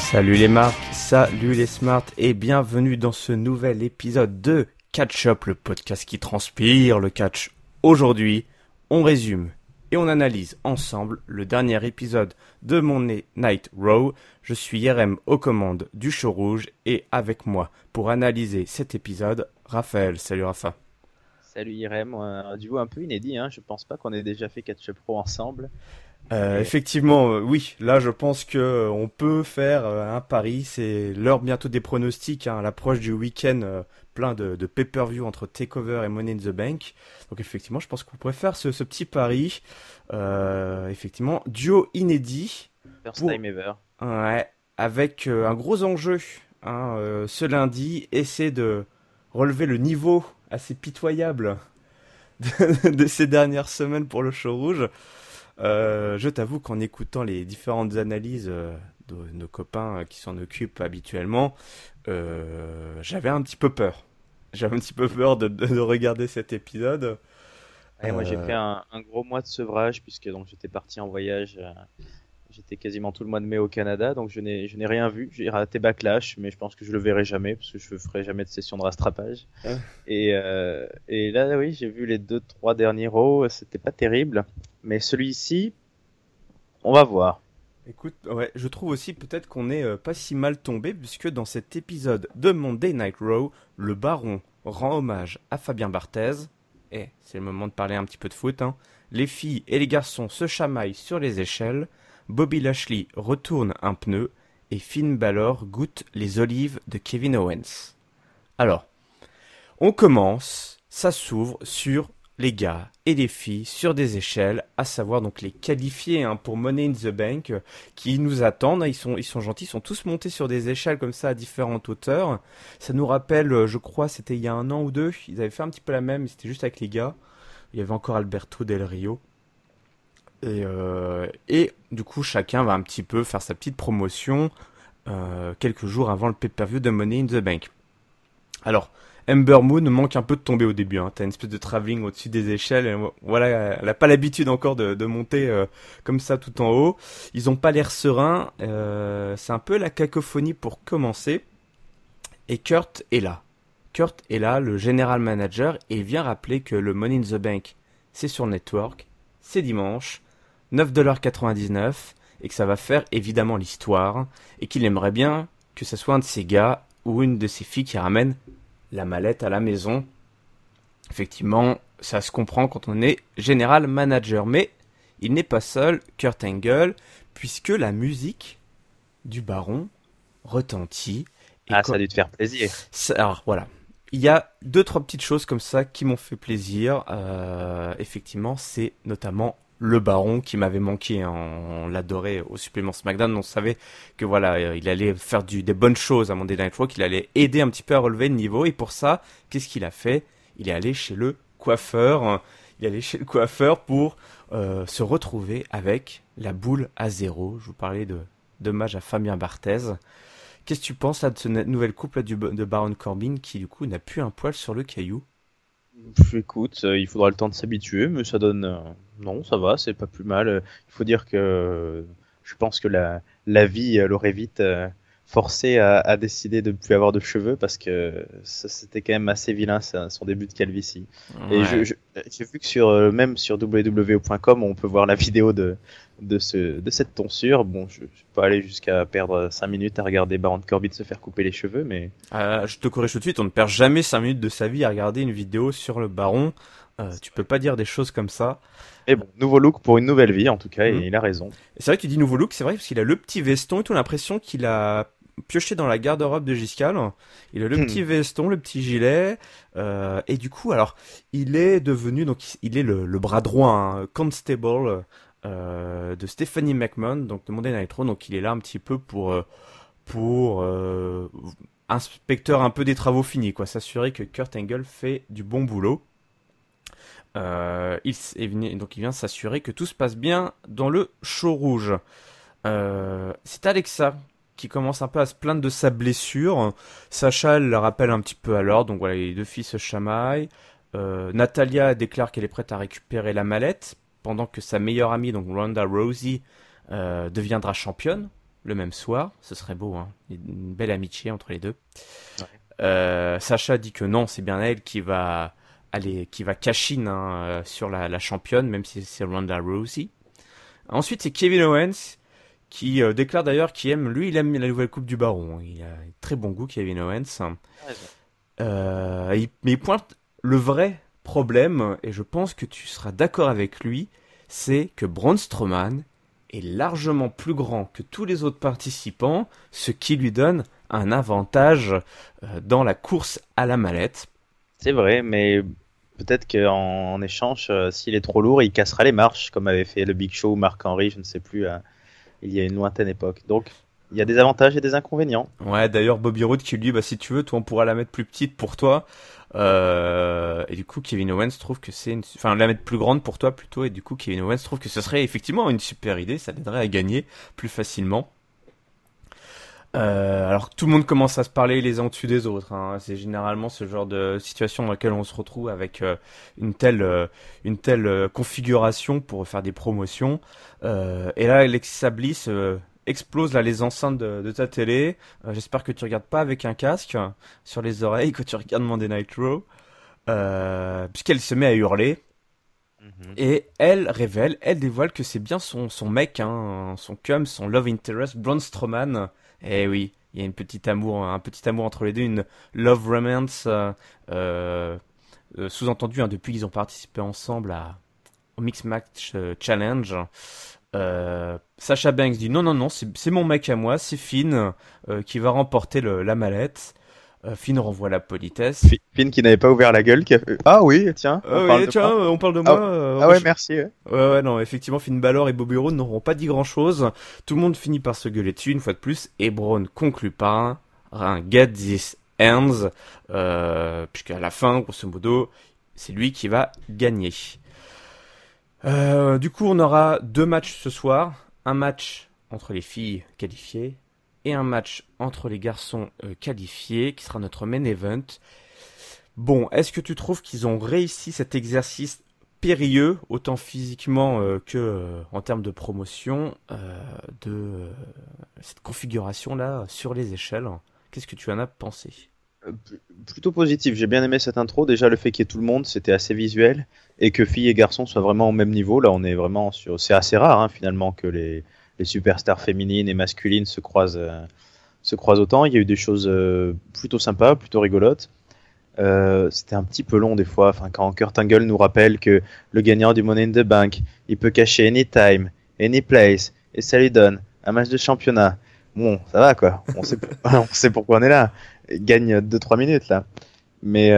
Salut les marques, salut les smarts et bienvenue dans ce nouvel épisode de Catch Up, le podcast qui transpire le catch. Aujourd'hui, on résume et on analyse ensemble le dernier épisode de Monday Night Raw. Je suis Yerem aux commandes du show rouge et avec moi pour analyser cet épisode, Raphaël. Salut Rafa. Salut Irem, un duo un peu inédit, hein. Je pense pas qu'on ait déjà fait Catch Up Pro ensemble. Effectivement, oui, là je pense que on peut faire un pari, c'est l'heure bientôt des pronostics, à l'approche du week-end plein de pay-per-view entre TakeOver et Money in the Bank. Donc effectivement, je pense qu'on pourrait faire ce petit pari. Effectivement, duo inédit. First time ever. Ouais, avec un gros enjeu ce lundi, essayer de relever le niveau assez pitoyable de ces dernières semaines pour le show rouge. Je t'avoue qu'en écoutant les différentes analyses de nos copains qui s'en occupent habituellement, j'avais un petit peu peur. J'avais un petit peu peur de regarder cet épisode. Ouais, moi j'ai fait un gros mois de sevrage puisque donc j'étais parti en voyage. J'étais quasiment tout le mois de mai au Canada, donc je n'ai rien vu. J'ai raté Backlash, mais je pense que je le verrai jamais parce que je ferai jamais de session de rattrapage. Et là, oui, j'ai vu les 2-3 derniers Raw, c'était pas terrible, mais celui-ci, on va voir. Écoute, ouais, je trouve aussi peut-être qu'on n'est pas si mal tombé puisque dans cet épisode de Monday Night Raw, le Baron rend hommage à Fabien Barthez. Et c'est le moment de parler un petit peu de foot. Les filles et les garçons se chamaillent sur les échelles. Bobby Lashley retourne un pneu et Finn Balor goûte les olives de Kevin Owens. Alors, on commence, ça s'ouvre sur les gars et les filles sur des échelles, à savoir donc les qualifiés pour Money in the Bank qui nous attendent. Ils sont gentils, ils sont tous montés sur des échelles comme ça à différentes hauteurs. Ça nous rappelle, je crois, c'était il y a 1 an ou 2, ils avaient fait un petit peu la même, mais c'était juste avec les gars. Il y avait encore Alberto Del Rio. Et du coup, chacun va un petit peu faire sa petite promotion quelques jours avant le pay-per-view de Money in the Bank. Alors, Ember Moon manque un peu de tomber au début. T'as une espèce de travelling au-dessus des échelles. Et voilà, elle n'a pas l'habitude encore de monter comme ça tout en haut. Ils ont pas l'air sereins. C'est un peu la cacophonie pour commencer. Et Kurt est là. Kurt est là, le general manager, et il vient rappeler que le Money in the Bank, c'est sur Network, c'est dimanche, 9,99$ et que ça va faire évidemment l'histoire et qu'il aimerait bien que ce soit un de ses gars ou une de ses filles qui ramène la mallette à la maison. Effectivement, ça se comprend quand on est général manager, mais il n'est pas seul, Kurt Angle, puisque la musique du baron retentit. Et ça a dû te faire plaisir. Alors voilà, il y a 2-3 petites choses comme ça qui m'ont fait plaisir. Effectivement, c'est notamment le Baron qui m'avait manqué, on l'adorait au supplément SmackDown, on savait que voilà, il allait faire des bonnes choses à Monday Night Raw, qu'il allait aider un petit peu à relever le niveau, et pour ça, qu'est-ce qu'il a fait ? Il est allé chez le coiffeur, pour se retrouver avec la boule à zéro. Je vous parlais d'hommage à Fabien Barthez. Qu'est-ce que tu penses là de cette nouvelle couple de Baron Corbin qui du coup n'a plus un poil sur le caillou ? Écoute, il faudra le temps de s'habituer, mais ça donne... non, ça va, c'est pas plus mal. Il faut dire que je pense que la vie l'aurait vite forcé à décider de ne plus avoir de cheveux parce que c'était quand même assez vilain son début de calvitie. Ouais. Et j'ai vu que même sur www.com on peut voir la vidéo de cette tonsure. Bon, je vais pas aller jusqu'à perdre 5 minutes à regarder Baron Corbin se faire couper les cheveux, mais... je te corrige tout de suite, on ne perd jamais 5 minutes de sa vie à regarder une vidéo sur le Baron. Tu peux pas dire des choses comme ça. Et bon, nouveau look pour une nouvelle vie en tout cas, et il a raison. C'est vrai que tu dis nouveau look, c'est vrai, parce qu'il a le petit veston et tout, l'impression qu'il a pioché dans la garde-robe de Giscal. Il a le petit veston, le petit gilet, et du coup, alors, il est devenu, donc il est le bras droit, constable de Stephanie McMahon, donc de Monday Night Raw, donc il est là un petit peu pour inspecteur un peu des travaux finis, quoi, s'assurer que Kurt Angle fait du bon boulot. Il vient s'assurer que tout se passe bien dans le show rouge. C'est Alexa qui commence un peu à se plaindre de sa blessure. Sacha elle la rappelle un petit peu à l'ordre, donc voilà, les deux filles se chamaillent. Natalia déclare qu'elle est prête à récupérer la mallette, pendant que sa meilleure amie, donc Ronda Rousey, deviendra championne. le même soir. Ce serait beau, hein. Une belle amitié entre les deux. Ouais. Sacha dit que non, c'est bien elle qui va qui va cash in hein, sur la championne, même si c'est Ronda Rousey. Ensuite, c'est Kevin Owens qui déclare d'ailleurs il aime la nouvelle coupe du Baron. Il a un très bon goût, Kevin Owens. Mais il pointe le vrai problème, et je pense que tu seras d'accord avec lui, c'est que Braun Strowman est largement plus grand que tous les autres participants, ce qui lui donne un avantage dans la course à la mallette. C'est vrai, mais peut-être qu'en échange, s'il est trop lourd, il cassera les marches, comme avait fait le Big Show ou Mark Henry, je ne sais plus, il y a une lointaine époque. Donc, il y a des avantages et des inconvénients. Ouais, d'ailleurs Bobby Roode qui lui dit, bah si tu veux, toi on pourra la mettre plus petite pour toi. Et du coup Kevin Owens trouve que enfin la mettre plus grande pour toi plutôt. Et du coup Kevin Owens trouve que ce serait effectivement une super idée, ça l'aiderait à gagner plus facilement. Alors tout le monde commence à se parler les uns au-dessus des autres. Hein. C'est généralement ce genre de situation dans laquelle on se retrouve avec une telle configuration pour faire des promotions. Et là, Alexa Bliss explose là les enceintes de ta télé. J'espère que tu regardes pas avec un casque sur les oreilles quand tu regardes Monday Night Raw, puisqu'elle se met à hurler. Et elle dévoile que c'est bien son mec, hein, son cum, son love interest, Braun Strowman. Eh oui, il y a un petit amour entre les deux, une love romance, sous-entendu hein, depuis qu'ils ont participé ensemble au Mixed Match Challenge. Sasha Banks dit non, c'est mon mec à moi, c'est Finn qui va remporter la mallette. Finn renvoie la politesse. Finn qui n'avait pas ouvert la gueule, qui a fait ah oui, tiens, on parle de moi. Ouais, merci. Ouais. Ouais, non, effectivement, Finn Balor et Bobby Roode n'auront pas dit grand-chose. Tout le monde finit par se gueuler dessus une fois de plus, et Braun conclut par un Get This Ends, puisqu'à la fin, grosso modo, c'est lui qui va gagner. Du coup, on aura 2 matchs ce soir. Un match entre les filles qualifiées et un match entre les garçons qualifiés, qui sera notre main event. Bon, est-ce que tu trouves qu'ils ont réussi cet exercice périlleux, autant physiquement que en termes de promotion, cette configuration-là sur les échelles? Qu'est-ce que tu en as pensé? Plutôt positif, j'ai bien aimé cette intro. Déjà, le fait qu'il y ait tout le monde, c'était assez visuel. Et que filles et garçons soient vraiment au même niveau. Là, on est vraiment sur. C'est assez rare, hein, finalement, que les superstars féminines et masculines se croisent autant. Il y a eu des choses plutôt sympas, plutôt rigolotes. C'était un petit peu long des fois. Enfin, quand Kurt Angle nous rappelle que le gagnant du Money in the Bank, il peut cacher anytime, any place, et ça lui donne un match de championnat. Bon, ça va quoi. On sait pourquoi on est là. Il gagne 2-3 minutes là. Mais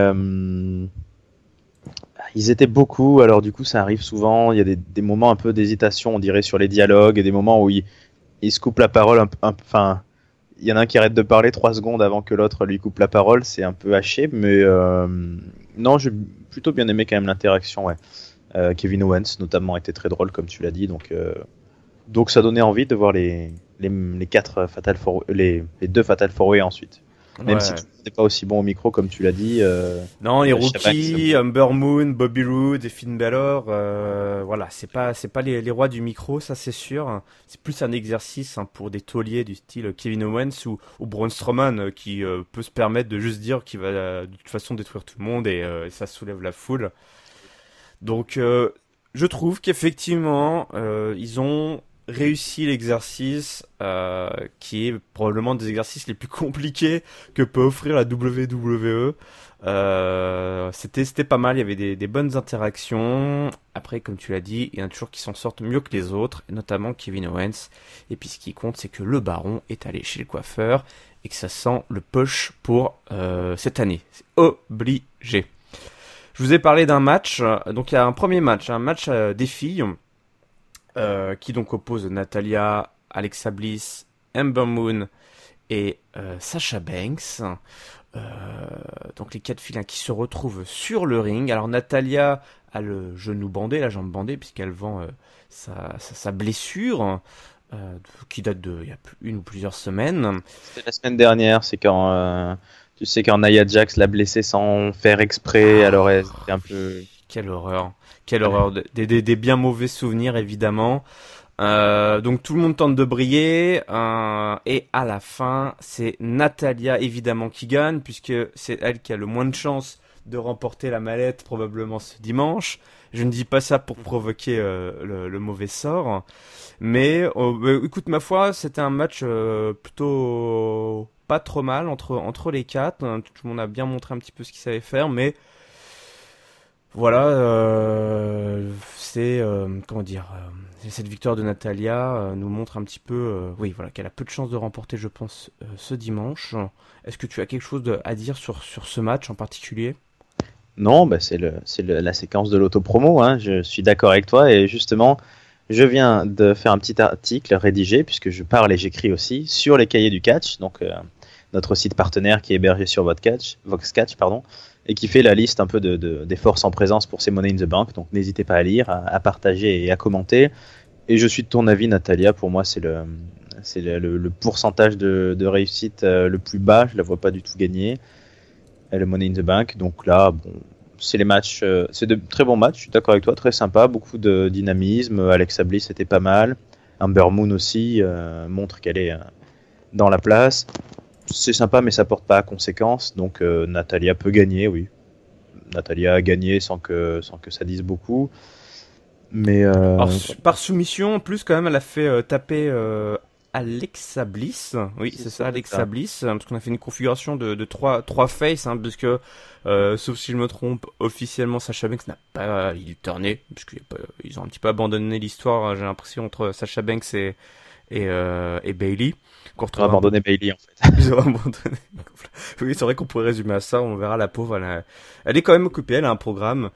ils étaient beaucoup, alors du coup ça arrive souvent. Il y a des moments un peu d'hésitation, on dirait, sur les dialogues, et des moments où ils se coupent la parole. Enfin, il y en a un qui arrête de parler 3 secondes avant que l'autre lui coupe la parole. C'est un peu haché, mais non, j'ai plutôt bien aimé quand même l'interaction. Ouais. Kevin Owens notamment était très drôle, comme tu l'as dit, donc ça donnait envie de voir les 4 Fatal Four, les 2 Fatal Four Way ensuite. Même si tu n'étais pas aussi bon au micro, comme tu l'as dit. Non, les rookies, Ember Moon, Bobby Roode et Finn Balor, voilà, c'est pas les rois du micro, ça c'est sûr. C'est plus un exercice hein, pour des tauliers du style Kevin Owens ou Braun Strowman qui peut se permettre de juste dire qu'il va de toute façon détruire tout le monde et ça soulève la foule. Donc, je trouve qu'effectivement, ils ont réussi l'exercice qui est probablement des exercices les plus compliqués que peut offrir la WWE. C'était pas mal, il y avait des bonnes interactions. Après, comme tu l'as dit, il y en a toujours qui s'en sortent mieux que les autres, et notamment Kevin Owens. Et puis ce qui compte, c'est que le baron est allé chez le coiffeur et que ça sent le push pour cette année. C'est obligé. Je vous ai parlé d'un match, donc il y a un premier match, un match des filles, qui donc oppose Natalya, Alexa Bliss, Ember Moon et Sasha Banks. Donc les 4 filles qui se retrouvent sur le ring. Alors Natalya a le genou bandé, la jambe bandée, puisqu'elle vend sa blessure, qui date il y a une ou plusieurs semaines. C'était la semaine dernière, c'est quand tu sais quand Nia Jax l'a blessée sans faire exprès, alors elle était un peu... Quelle horreur, des bien mauvais souvenirs évidemment. Donc tout le monde tente de briller et à la fin c'est Natalia évidemment qui gagne puisque c'est elle qui a le moins de chances de remporter la mallette probablement ce dimanche. Je ne dis pas ça pour provoquer le mauvais sort, mais écoute ma foi c'était un match plutôt pas trop mal entre les quatre. Tout le monde a bien montré un petit peu ce qu'il savait faire, mais voilà, c'est comment dire, cette victoire de Natalia nous montre un petit peu, oui, voilà, qu'elle a peu de chances de remporter, je pense, ce dimanche. Est-ce que tu as quelque chose à dire sur ce match en particulier? Non, bah la séquence de l'autopromo, hein. Je suis d'accord avec toi et justement, je viens de faire un petit article rédigé puisque je parle et j'écris aussi sur les cahiers du catch, donc notre site partenaire qui est hébergé sur VoxCatch, pardon, et qui fait la liste un peu des forces en présence pour ces Money in the Bank. Donc n'hésitez pas à lire, à partager et à commenter. Et je suis de ton avis, Natalia. Pour moi, c'est le pourcentage de réussite le plus bas. Je la vois pas du tout gagner. Le Money in the Bank. Donc là, bon, c'est les matchs, c'est de très bons matchs. Je suis d'accord avec toi, très sympa, beaucoup de dynamisme. Alexa Bliss c'était pas mal. Amber Moon aussi montre qu'elle est dans la place. C'est sympa, mais ça porte pas à conséquence. Donc Natalia peut gagner, oui. Natalia a gagné sans que ça dise beaucoup. Mais Alors, par soumission, en plus, quand même, elle a fait taper Alexa Bliss. Oui, c'est ça, Alexa Bliss. Parce qu'on a fait une configuration de trois faces, hein, parce que, sauf si je me trompe, officiellement, Sasha Banks n'a pas turné, parce qu'ils ont un petit peu abandonné l'histoire, j'ai l'impression, entre Sasha Banks et Bayley. Ils ont abandonné Bayley en fait. Ils ont abandonné. Oui, c'est vrai qu'on pourrait résumer à ça. On verra la pauvre. Elle est quand même occupée. Elle a un programme.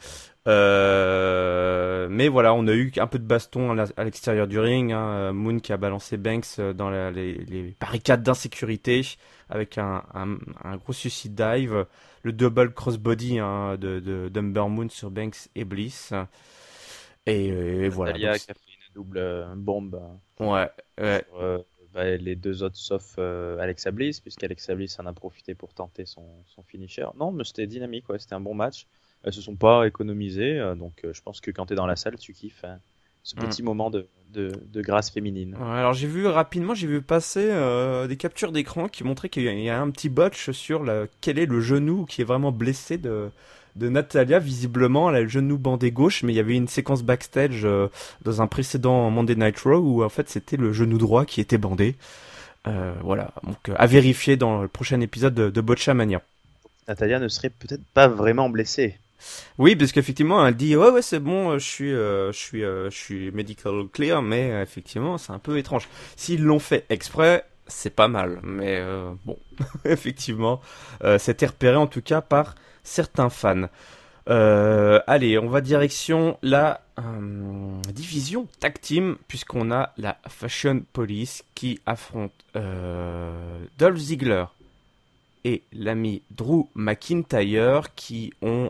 Mais voilà, on a eu un peu de baston à l'extérieur du ring. Hein. Moon qui a balancé Banks dans les barricades d'insécurité avec un gros suicide dive. Le double crossbody d'Umber Moon sur Banks et Bliss. Et voilà. Natalia qui a fait une double bombe. Ouais. Sur, les deux autres sauf Alexa Bliss, puisqu'Alexa Bliss en a profité pour tenter son finisher. Non, mais c'était dynamique, ouais, c'était un bon match. Elles se sont pas économisées, donc je pense que quand t'es dans la salle, tu kiffes ce petit moment de grâce féminine. Ouais, alors j'ai vu passer des captures d'écran qui montraient qu'il y a un petit botch sur quel est le genou qui est vraiment blessé de Natalia. Visiblement, elle a le genou bandé gauche, mais il y avait une séquence backstage dans un précédent Monday Night Raw où en fait c'était le genou droit qui était bandé. Voilà, donc à vérifier dans le prochain épisode de Botchamania. Natalia ne serait peut-être pas vraiment blessée. Oui, parce qu'effectivement, elle dit ouais c'est bon, je suis medical clear, mais effectivement c'est un peu étrange. S'ils l'ont fait exprès, c'est pas mal, mais bon, effectivement, c'était repéré en tout cas par certains fans. Allez, on va direction la division tag team, puisqu'on a la Fashion Police qui affronte Dolph Ziggler et l'ami Drew McIntyre qui ont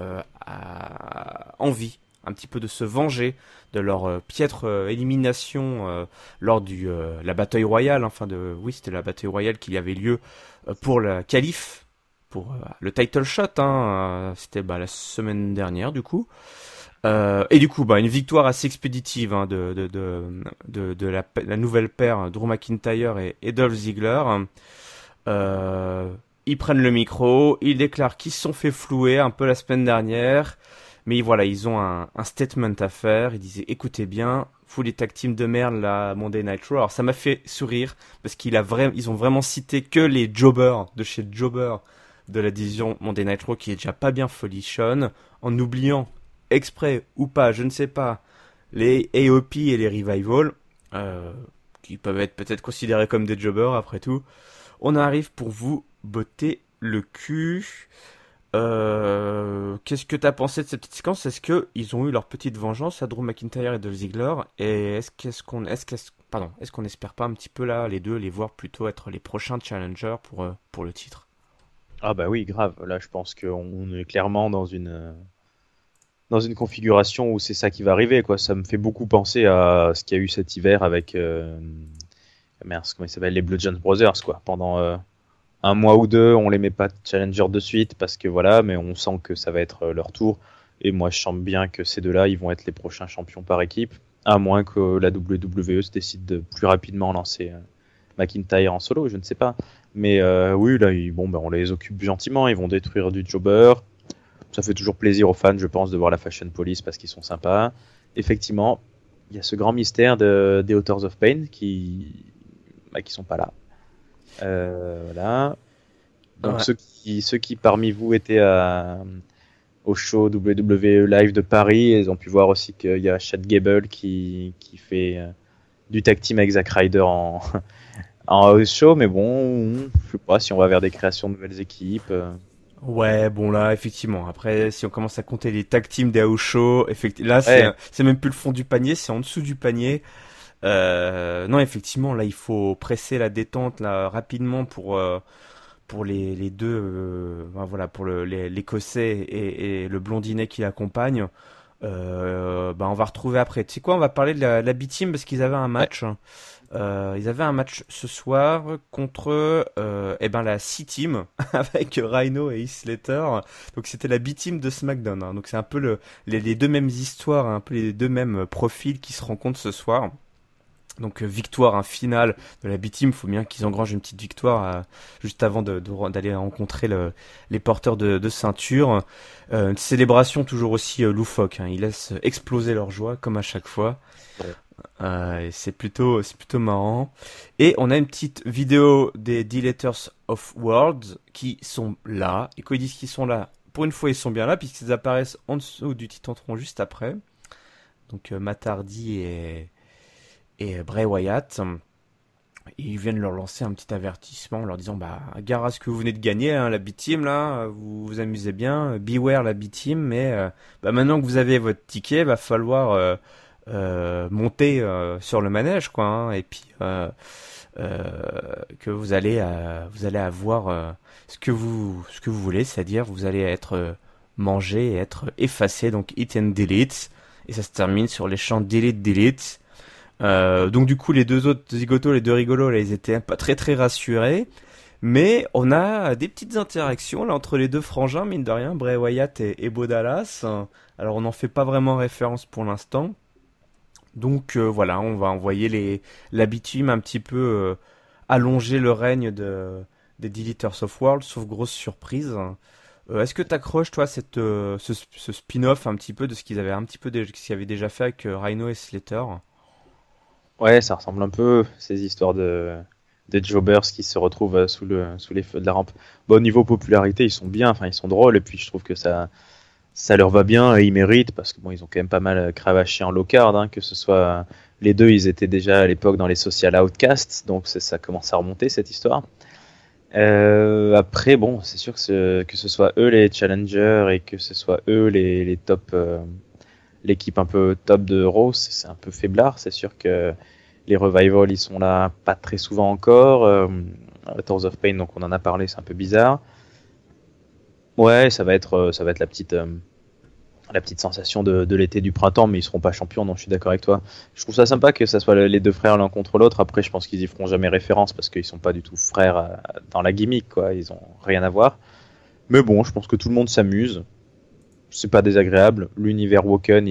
envie un petit peu de se venger de leur piètre élimination lors la bataille royale. C'était la bataille royale qui avait lieu pour la qualif, pour le title shot. C'était la semaine dernière du coup. Et du coup, une victoire assez expéditive de la nouvelle paire Drew McIntyre et Dolph Ziggler. Ils prennent le micro, ils déclarent qu'ils se sont fait flouer un peu la semaine dernière, mais voilà, ils ont un statement à faire. Ils disaient, écoutez bien, vous les tag teams de merde, la Monday Night Raw. Alors ça m'a fait sourire, parce ils ont vraiment cité que les jobbers de chez Jobber de la division Monday Night Raw, qui est déjà pas bien folichonne, en oubliant, exprès ou pas, je ne sais pas, les AOP et les Revival, qui peuvent être peut-être considérés comme des jobbers après tout. On arrive pour vous botter le cul. Qu'est-ce que t'as pensé de cette petite séquence? Est-ce qu'ils ont eu leur petite vengeance à Drew McIntyre et Dolph Ziggler? Et est-ce qu'on espère pas un petit peu là les deux les voir plutôt être les prochains challengers pour le titre? Ah bah oui, grave. Là, je pense qu'on est clairement dans une configuration où c'est ça qui va arriver, quoi. Ça me fait beaucoup penser à ce qu'il y a eu cet hiver avec comment il s'appelle, les Bludgeon Brothers, quoi. Pendant un mois ou deux, on les met pas challenger de suite parce que voilà, mais on sent que ça va être leur tour. Et moi, je sens bien que ces deux-là, ils vont être les prochains champions par équipe. À moins que la WWE se décide de plus rapidement lancer McIntyre en solo, je ne sais pas. Mais oui, là, on les occupe gentiment, ils vont détruire du jobber. Ça fait toujours plaisir aux fans, je pense, de voir la Fashion Police parce qu'ils sont sympas. Effectivement, il y a ce grand mystère des Authors of Pain qui sont pas là. Voilà. Donc Ouais. ceux qui parmi vous étaient au show WWE Live de Paris, ils ont pu voir aussi qu'il y a Chad Gable qui fait du tag team avec Zack Ryder en house show, mais bon, je sais pas si on va vers des créations de nouvelles équipes. Ouais, bon là, effectivement. Après, si on commence à compter les tag teams des house shows, là, Ouais, c'est même plus le fond du panier, c'est en dessous du panier. Non, effectivement, là, il faut presser la détente là rapidement pour les deux, ben voilà, pour l'Écossais et le blondinet qui l'accompagne. Ben on va retrouver après. Tu sais quoi, on va parler de la B-Team parce qu'ils avaient un ouais. match. Ils avaient un match ce soir contre eh ben la C-Team avec Rhino et Heath Slater. Donc c'était la B-Team de SmackDown, hein. Donc c'est un peu les deux mêmes histoires, un peu les deux mêmes profils qui se rencontrent ce soir. Donc victoire, un final de la B-Team, faut bien qu'ils engrangent une petite victoire juste avant d'aller rencontrer les porteurs de ceinture. Une célébration toujours aussi loufoque, hein. Ils laissent exploser leur joie comme à chaque fois. Ouais. Et c'est plutôt marrant. Et on a une petite vidéo des Delators of Worlds qui sont là. Et quand ils disent qu'ils sont là, pour une fois ils sont bien là puisqu'ils apparaissent en dessous du Titantron juste après. Donc Matt Hardy et Bray Wyatt. Ils viennent leur lancer un petit avertissement en leur disant bah gare à ce que vous venez de gagner, hein, la B-Team là, vous vous amusez bien, beware la B-Team, mais bah, maintenant que vous avez votre ticket, va falloir monter sur le manège quoi, hein, et puis euh, que vous allez avoir ce que vous voulez, c'est-à-dire vous allez être mangé et être effacé, donc hit and delete, et ça se termine sur les chants delete delete. Donc du coup les deux autres zigotos, les deux rigolos là, ils étaient pas très très rassurés, mais on a des petites interactions là entre les deux frangins mine de rien, Bray Wyatt et Bo Dallas. Alors on n'en fait pas vraiment référence pour l'instant. Donc voilà, on va envoyer l'habitude un petit peu allonger le règne des Deleters of Worlds, sauf grosse surprise. Est-ce que t'accroches toi ce spin-off un petit peu de ce qu'ils avaient un petit peu ce qu'ils avaient déjà fait avec Rhino et Slater? Ouais, ça ressemble un peu ces histoires de jobbers qui se retrouvent sous les feux de la rampe. Bon, au niveau popularité, ils sont bien, enfin ils sont drôles et puis je trouve que ça leur va bien et ils méritent parce que bon, ils ont quand même pas mal cravaché en low card, hein, que ce soit les deux, ils étaient déjà à l'époque dans les social outcasts, donc ça commence à remonter cette histoire. Après, bon, c'est sûr que ce soit eux les challengers et que ce soit eux les top, l'équipe un peu top de Raw, c'est un peu faiblard. C'est sûr que les revivals ils sont là pas très souvent encore. Tours of Pain, donc on en a parlé, c'est un peu bizarre. Ouais, ça va être la petite sensation de l'été du printemps, mais ils seront pas champions, donc je suis d'accord avec toi. Je trouve ça sympa que ça soit les deux frères l'un contre l'autre. Après, je pense qu'ils y feront jamais référence parce qu'ils sont pas du tout frères dans la gimmick, quoi. Ils ont rien à voir. Mais bon, je pense que tout le monde s'amuse. C'est pas désagréable. L'univers Woken,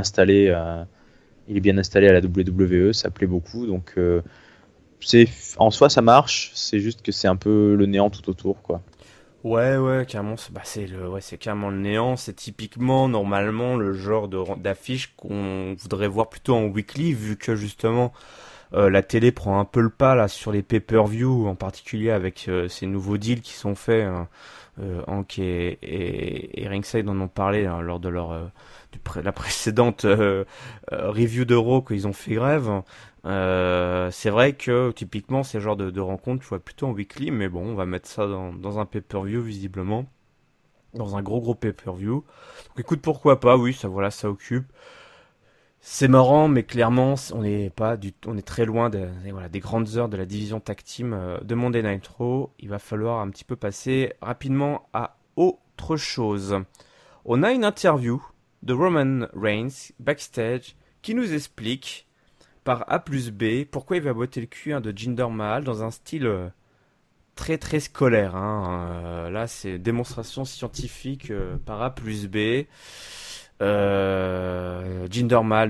il est bien installé à la WWE, ça plaît beaucoup. Donc, c'est en soi, ça marche. C'est juste que c'est un peu le néant tout autour, quoi. Ouais, ouais, carrément, c'est carrément le néant. C'est typiquement, normalement, le genre d'affiche qu'on voudrait voir plutôt en weekly, vu que justement, la télé prend un peu le pas là sur les pay-per-view, en particulier avec ces nouveaux deals qui sont faits. Hein. Hank et Ringside en ont parlé hein, lors de la précédente review d'Euro qu'ils ont fait grève. C'est vrai que typiquement ces genres de rencontres, tu vois plutôt en weekly, mais bon, on va mettre ça dans un pay-per-view visiblement, dans un gros pay-per-view. Donc écoute, pourquoi pas, oui, ça voilà, ça occupe. C'est marrant, mais clairement, on est très loin voilà, des grandes heures de la division tag team de Monday Night Raw. Il va falloir un petit peu passer rapidement à autre chose. On a une interview de Roman Reigns backstage qui nous explique par A plus B pourquoi il va botter le cul hein, de Jinder Mahal dans un style très très scolaire. Hein. Là, c'est démonstration scientifique par A plus B. Jinder Mahal, donc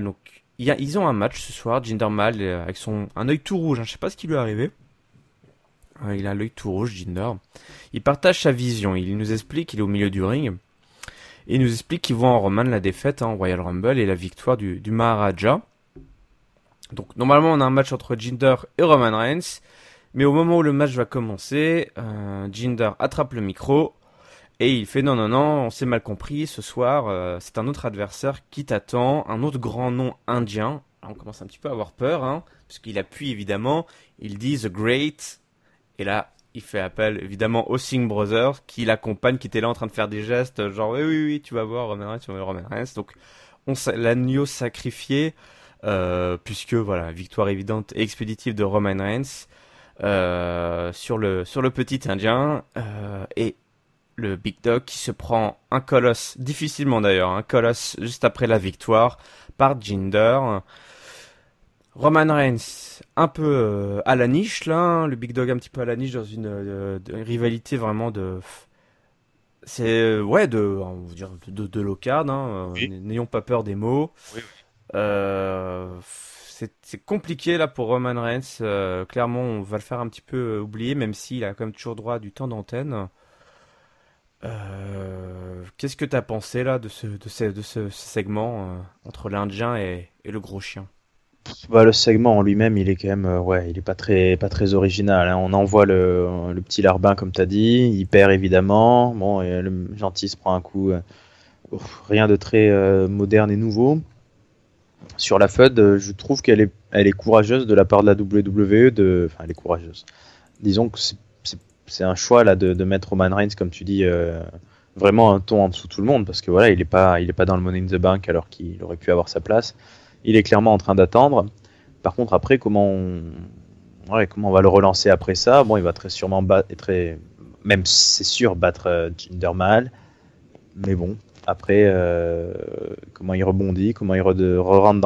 Ils ont un match ce soir, Jinder Mahal, avec un œil tout rouge, hein, je sais pas ce qui lui est arrivé. Il a l'œil tout rouge, Jinder. Il partage sa vision, il nous explique qu'il est au milieu du ring. Et il nous explique qu'ils voit en Roman la défaite en Royal Rumble et la victoire du Maharaja. Donc normalement on a un match entre Jinder et Roman Reigns. Mais au moment où le match va commencer, Jinder attrape le micro. Et il fait non, on s'est mal compris, ce soir c'est un autre adversaire qui t'attend, un autre grand nom indien. Alors, on commence un petit peu à avoir peur, hein, puisqu'il appuie évidemment, il dit The Great. Et là, il fait appel évidemment aux Singh Brothers qui l'accompagnent, qui étaient là en train de faire des gestes, genre oui, tu vas voir Roman Reigns, tu vas voir Roman Reigns. Donc l'agneau sacrifié, puisque voilà, victoire évidente et expéditive de Roman Reigns sur le petit Indien et le Big Dog qui se prend un colosse, difficilement d'ailleurs, un colosse juste après la victoire par Jinder. Roman Reigns, un peu à la niche là, hein, le Big Dog un petit peu à la niche dans une rivalité vraiment on va dire de low card, hein, Oui. n'ayons pas peur des mots. Oui. C'est compliqué là pour Roman Reigns, clairement on va le faire un petit peu oublier, même s'il a quand même toujours droit à du temps d'antenne. Qu'est-ce que t'as pensé là de ce segment entre l'Indien et le gros chien? Bah, le segment en lui-même, il est quand même, il est pas très original, hein. On envoie le petit larbin, comme t'as dit, il perd évidemment. Bon, et le gentil se prend un coup, rien de très moderne et nouveau. Sur la FUD, je trouve elle est courageuse de la part de la WWE, enfin, elle est courageuse. Disons que c'est un choix là de mettre Roman Reigns, comme tu dis, vraiment un ton en dessous de tout le monde, parce que voilà, il est pas dans le Money in the Bank alors qu'il aurait pu avoir sa place. Il est clairement en train d'attendre. Par contre, après, comment on va le relancer après ça? Bon, il va très sûrement même c'est sûr, battre Jinder Mahal. Mais bon, après, comment il rebondit, comment il rentre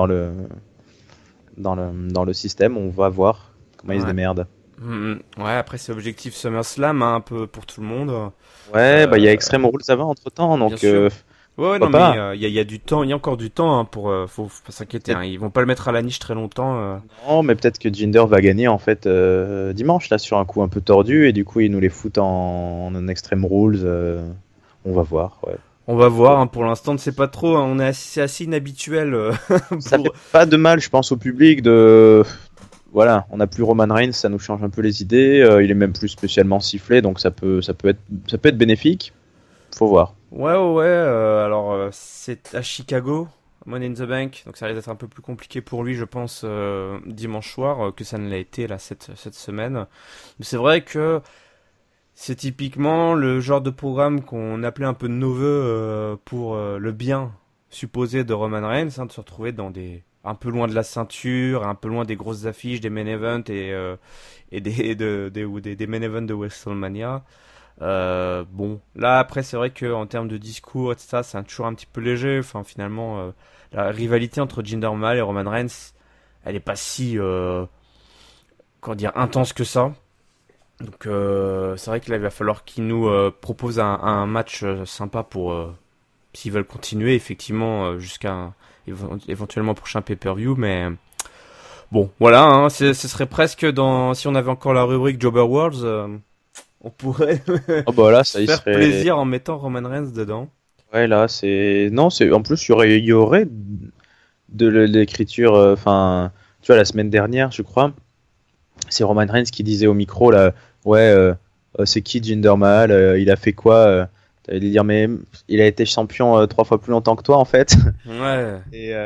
dans le système, on va voir comment il se Ouais. démerde. Ouais, après c'est objectif SummerSlam, hein, un peu pour tout le monde. Ouais, bah il y a Euh, Extreme Rules avant entre temps, Bien donc sûr. Ouais, non, pourquoi mais pas. il y a du temps, il y a encore du temps hein, faut pas s'inquiéter. Hein, ils vont pas le mettre à la niche très longtemps. Non, mais peut-être que Jinder va gagner en fait dimanche là sur un coup un peu tordu et du coup ils nous les foutent en Extreme Rules. On va voir. Ouais. On va voir. Hein, pour l'instant, on ne sait pas trop. Hein, c'est assez inhabituel Ça pour. fait pas de mal, je pense, au public de. Voilà, on n'a plus Roman Reigns, ça nous change un peu les idées. Il est même plus spécialement sifflé, donc ça peut être bénéfique. Faut voir. Ouais. Alors, c'est à Chicago, Money in the Bank, donc ça risque d'être un peu plus compliqué pour lui, je pense, dimanche soir, que ça ne l'a été là cette semaine. Mais c'est vrai que c'est typiquement le genre de programme qu'on appelait un peu de nos voeux pour le bien supposé de Roman Reigns, hein, de se retrouver dans un peu loin de la ceinture, un peu loin des grosses affiches, des main events et des main events de WrestleMania. Bon, là après c'est vrai que en termes de discours et tout ça, c'est toujours un petit peu léger. Enfin finalement, la rivalité entre Jinder Mahal et Roman Reigns, elle est pas si comment dire intense que ça. Donc c'est vrai que là il va falloir qu'ils nous proposent un match sympa pour s'ils veulent continuer effectivement jusqu'à éventuellement prochain pay-per-view. Mais bon voilà, hein, ce serait presque si on avait encore la rubrique Jobber Worlds, on pourrait Oh bah là, se ça y faire serait. plaisir en mettant Roman Reigns dedans. Ouais, là, c'est. Non, c'est. En plus, il y aurait de l'écriture. Enfin, tu vois, la semaine dernière, je crois, c'est Roman Reigns qui disait au micro là, ouais, c'est qui Jinder Mahal, il a fait quoi? T'allais lui dire, mais il a été champion 3 fois plus longtemps que toi en fait. Ouais,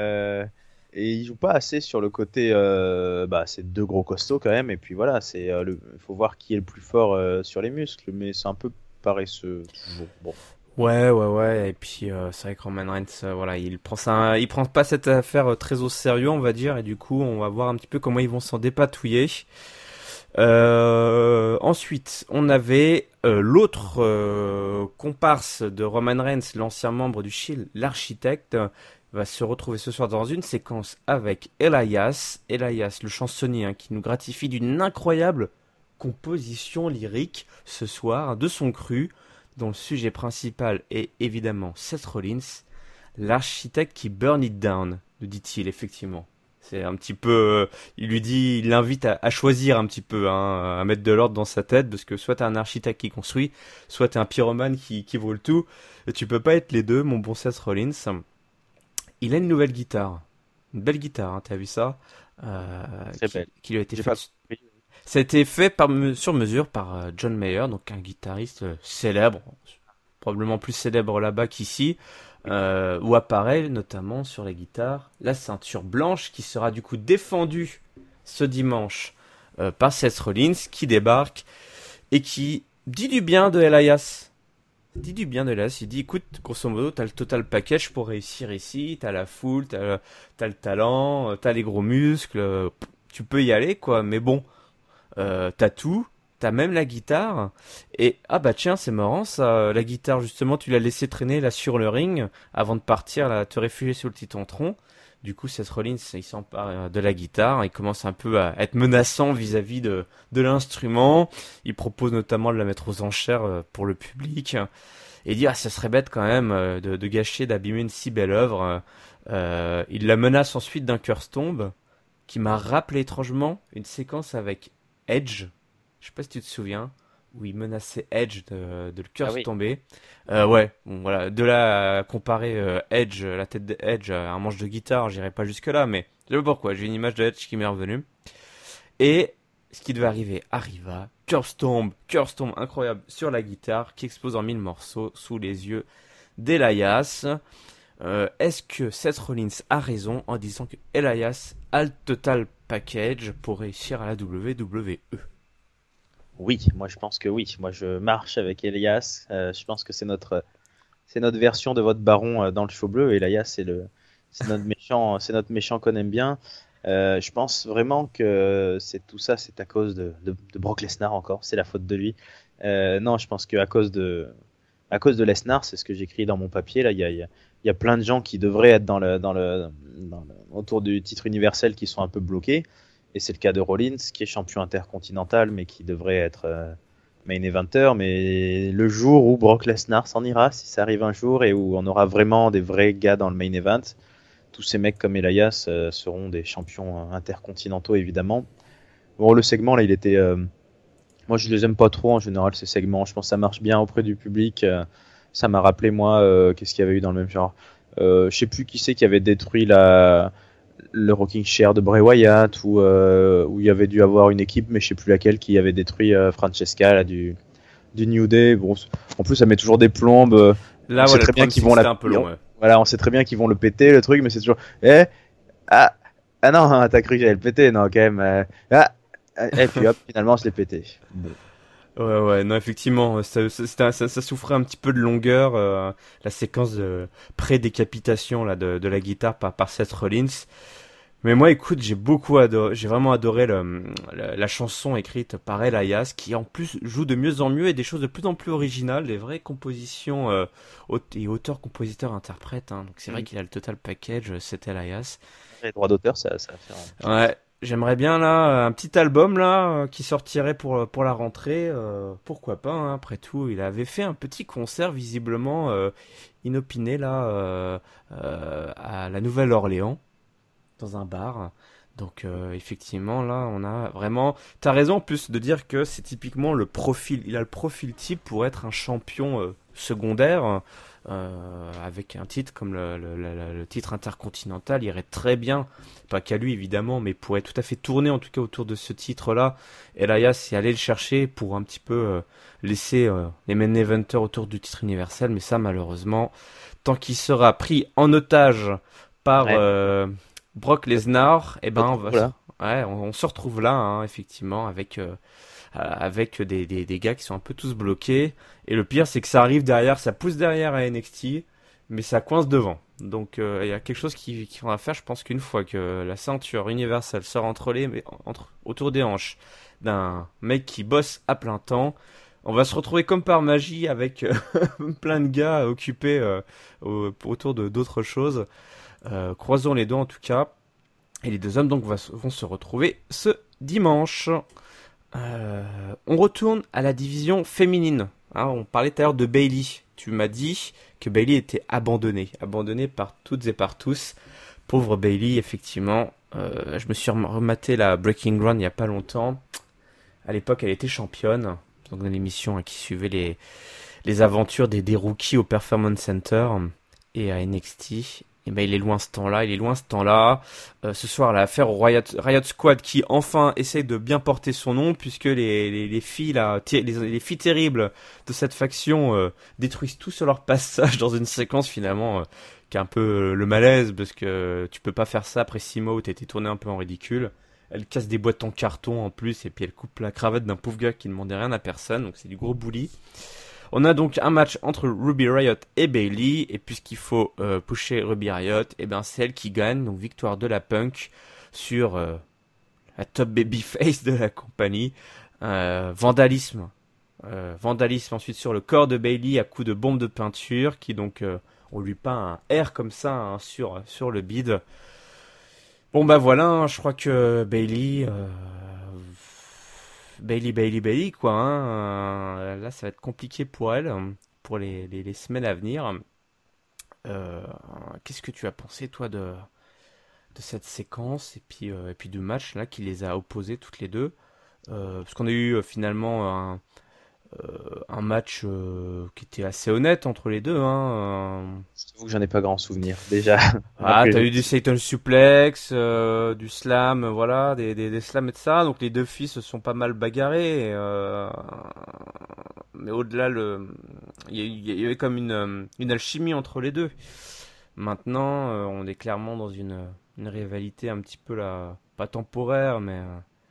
Et il joue pas assez sur le côté, bah, c'est deux gros costauds quand même. Et puis voilà, faut voir qui est le plus fort sur les muscles, mais c'est un peu paresseux toujours. Bon. ouais. Et puis c'est vrai que Roman Reigns, voilà, il prend pas cette affaire très au sérieux, on va dire. Et du coup, on va voir un petit peu comment ils vont s'en dépatouiller. Ensuite, on avait l'autre comparse de Roman Reigns, l'ancien membre du Shield, l'architecte, va se retrouver ce soir dans une séquence avec Elias, le chansonnier, hein, qui nous gratifie d'une incroyable composition lyrique ce soir de son cru, dont le sujet principal est évidemment Seth Rollins, l'architecte qui burn it down. nous dit-il, effectivement. C'est un petit peu, il l'invite à choisir un petit peu, hein, à mettre de l'ordre dans sa tête, parce que soit t'es un architecte qui construit, soit t'es un pyromane qui vaut le tout. Et tu peux pas être les deux, mon bon Seth Rollins. Il a une nouvelle guitare. Une belle guitare, hein, t'as vu ça? Très belle. Qui lui a été J'ai pas faite. compris. Ça a été fait sur mesure par John Mayer, donc un guitariste célèbre, probablement plus célèbre là-bas qu'ici, où apparaît notamment sur la guitare la ceinture blanche qui sera du coup défendue ce dimanche par Seth Rollins qui débarque et qui dit du bien de Elias. Dit du bien de Elias, il dit écoute, grosso modo, t'as le total package pour réussir ici, t'as la foule, t'as le talent, t'as les gros muscles, tu peux y aller quoi, mais bon. T'as tout, t'as même la guitare, et ah bah tiens c'est marrant ça, la guitare justement tu l'as laissé traîner là sur le ring avant de partir là te réfugier sous le titantron. Du coup Seth Rollins il s'empare de la guitare, il commence un peu à être menaçant vis-à-vis de l'instrument, il propose notamment de la mettre aux enchères pour le public, et il dit ah ça serait bête quand même de gâcher, d'abîmer une si belle œuvre. Il la menace ensuite d'un curse tombe qui m'a rappelé étrangement une séquence avec Edge, je sais pas si tu te souviens, où il menaçait Edge de le Ah curse oui. tomber. Ouais, bon, voilà, de là à comparer Edge, la tête de Edge à un manche de guitare, j'irai pas jusque là, mais je sais pas pourquoi, j'ai une image de Edge qui m'est revenue. Et ce qui devait arriver arriva, curse tombe incroyable sur la guitare, qui explose en 1000 morceaux sous les yeux d'Elias. Est-ce que Seth Rollins a raison en disant que Elias a le total package pour réussir à la WWE? Oui, moi je pense que oui. Moi je marche avec Elias. Je pense que c'est notre version de votre baron dans le show bleu. Elias c'est notre méchant qu'on aime bien. Je pense vraiment que c'est tout ça, c'est à cause de Brock Lesnar encore. C'est la faute de lui. Non, je pense que à cause de Lesnar, c'est ce que j'écris dans mon papier là. Il y a plein de gens qui devraient être autour du titre universel qui sont un peu bloqués. Et c'est le cas de Rollins, qui est champion intercontinental, mais qui devrait être main eventer. Mais le jour où Brock Lesnar s'en ira, si ça arrive un jour, et où on aura vraiment des vrais gars dans le main event, tous ces mecs comme Elias seront des champions intercontinentaux, évidemment. Bon, le segment, là, il était... moi, je les aime pas trop, en général, ces segments. Je pense que ça marche bien auprès du public. Ça m'a rappelé, moi, qu'est-ce qu'il y avait eu dans le même genre. Je sais plus qui c'est qui avait détruit le rocking chair de Bray Wyatt, où il y avait dû avoir une équipe, mais je sais plus laquelle, qui avait détruit Francesca là, du New Day. Bon, en plus, ça met toujours des plombes. Là, On sait voilà, très le bien problème, qu'ils c'est vont que c'était un peu long. Ouais. Voilà, on sait très bien qu'ils vont le péter, le truc, mais c'est toujours ah, ah non, hein, t'as cru que j'allais le péter, non, quand même. Et puis hop, finalement, je l'ai pété. Bon. Ouais, non, effectivement, ça souffrait un petit peu de longueur, la séquence de pré-décapitation là, de la guitare par Seth Rollins. Mais moi, écoute, j'ai vraiment adoré la chanson écrite par Elias, qui en plus joue de mieux en mieux et des choses de plus en plus originales, des vraies compositions et auteur, compositeur, interprète. Hein. Donc c'est vrai qu'il a le total package, c'est Elias. Les droits d'auteur, ça va faire. Ouais, j'aimerais bien là un petit album là qui sortirait pour la rentrée. Pourquoi pas, hein, après tout, il avait fait un petit concert visiblement inopiné là à la Nouvelle-Orléans, dans un bar. Donc effectivement là on a vraiment... T'as raison en plus de dire que c'est typiquement le profil, il a le profil type pour être un champion secondaire avec un titre comme le titre intercontinental, il irait très bien, pas qu'à lui évidemment, mais pourrait tout à fait tourner en tout cas autour de ce titre là. Elias y aller le chercher pour un petit peu laisser les main eventers autour du titre universel, mais ça malheureusement, tant qu'il sera pris en otage par... Ouais. Brock Lesnar, eh ben Voilà. on se retrouve là, hein, effectivement, avec des gars qui sont un peu tous bloqués. Et le pire, c'est que ça arrive derrière, ça pousse derrière à NXT, mais ça coince devant. Donc il y a quelque chose qui va faire. Je pense qu'une fois que la ceinture universelle sort autour des hanches d'un mec qui bosse à plein temps, on va se retrouver comme par magie avec plein de gars occupés autour de d'autres choses. Croisons les doigts en tout cas. Et les deux hommes donc vont se retrouver ce dimanche. On retourne à la division féminine. Hein, on parlait tout à l'heure de Bayley. Tu m'as dit que Bayley était abandonnée par toutes et par tous Pauvre Bailey, effectivement. Je me suis rematé la Breaking Ground il y a pas longtemps. À l'époque, elle était championne. Donc dans l'émission qui suivait les aventures des rookies au Performance Center et à NXT. Et ben il est loin ce temps-là. Ce soir, elle a affaire au Riot Squad qui enfin essaye de bien porter son nom puisque les filles là, les filles terribles de cette faction détruisent tout sur leur passage dans une séquence finalement qui est un peu le malaise parce que tu peux pas faire ça après 6 mois où t'as été tourné un peu en ridicule. Elle casse des boîtes en carton en plus et puis elle coupe la cravate d'un pauvre gars qui ne demandait rien à personne, donc c'est du gros bully. On a donc un match entre Ruby Riott et Bayley, et puisqu'il faut pusher Ruby Riott, et ben c'est elle qui gagne, donc victoire de la Punk sur la top babyface de la compagnie. Vandalisme ensuite sur le corps de Bayley à coups de bombe de peinture, qui donc on lui peint un R comme ça hein, sur le bide. Bon bah voilà, hein, je crois que Bailey, quoi. Hein. Là, ça va être compliqué pour elle, pour les semaines à venir. Qu'est-ce que tu as pensé, toi, de cette séquence et puis du match là qui les a opposés toutes les deux? Parce qu'on a eu finalement un match qui était assez honnête entre les deux. Hein. Je t'avoue que j'en ai pas grand souvenir, déjà. Ah, t'as eu du Satan Suplex, du slam, voilà, des slams et de ça. Donc les deux filles se sont pas mal bagarrées. Mais au-delà, il y avait comme une alchimie entre les deux. Maintenant, on est clairement dans une rivalité un petit peu là, pas temporaire, mais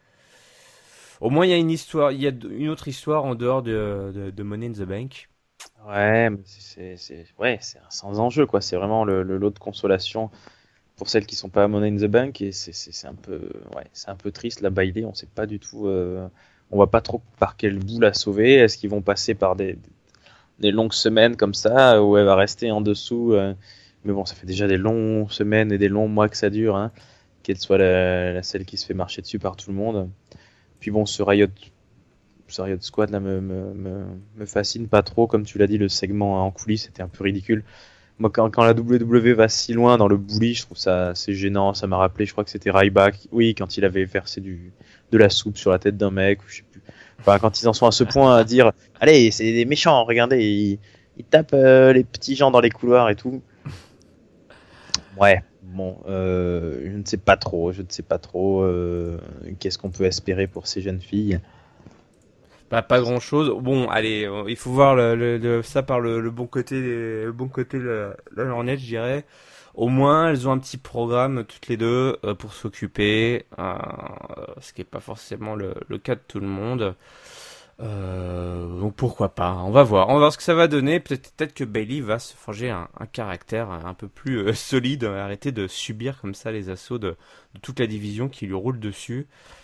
au moins il y a une histoire, il y a une autre histoire en dehors de Money in the Bank. Ouais, mais ouais, c'est un sans enjeu, quoi. C'est vraiment le lot de consolation pour celles qui sont pas à Money in the Bank, et c'est un peu, ouais, c'est un peu triste. La Bailey, on sait pas du tout, on voit pas trop par quel bout la sauver. Est-ce qu'ils vont passer par des longues semaines comme ça, où elle va rester en dessous, mais bon, ça fait déjà des longues semaines et des longs mois que ça dure, hein, qu'elle soit celle qui se fait marcher dessus par tout le monde. Puis bon, ce Riot Squad là me fascine pas trop, comme tu l'as dit, le segment en coulisses c'était un peu ridicule. Moi, quand la WWE va si loin dans le bully, je trouve ça assez gênant. Ça m'a rappelé, je crois que c'était Ryback, oui, quand il avait versé de la soupe sur la tête d'un mec, ou je sais plus. Enfin, quand ils en sont à ce point à dire, allez, c'est des méchants, regardez, ils tapent les petits gens dans les couloirs et tout. Ouais, bon, je ne sais pas trop, qu'est-ce qu'on peut espérer pour ces jeunes filles. Bah, pas grand chose. Bon, allez, il faut voir ça par le bon côté, la lorgnette, je dirais. Au moins, elles ont un petit programme toutes les deux pour s'occuper, ce qui est pas forcément le cas de tout le monde. Donc pourquoi pas. On va voir ce que ça va donner. Peut-être que Bailey va se forger un caractère un peu plus solide, arrêter de subir comme ça les assauts de toute la division qui lui roule dessus.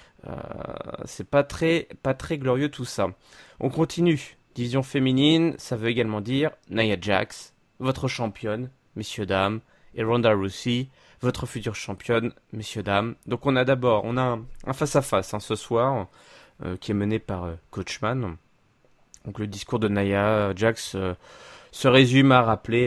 C'est pas très glorieux tout ça. On continue. Division féminine, ça veut également dire Nia Jax, votre championne, messieurs dames, et Ronda Rousey, votre future championne, messieurs dames. Donc on a un face à face ce soir qui est mené par Coachman. Donc le discours de Nia Jax se résume à rappeler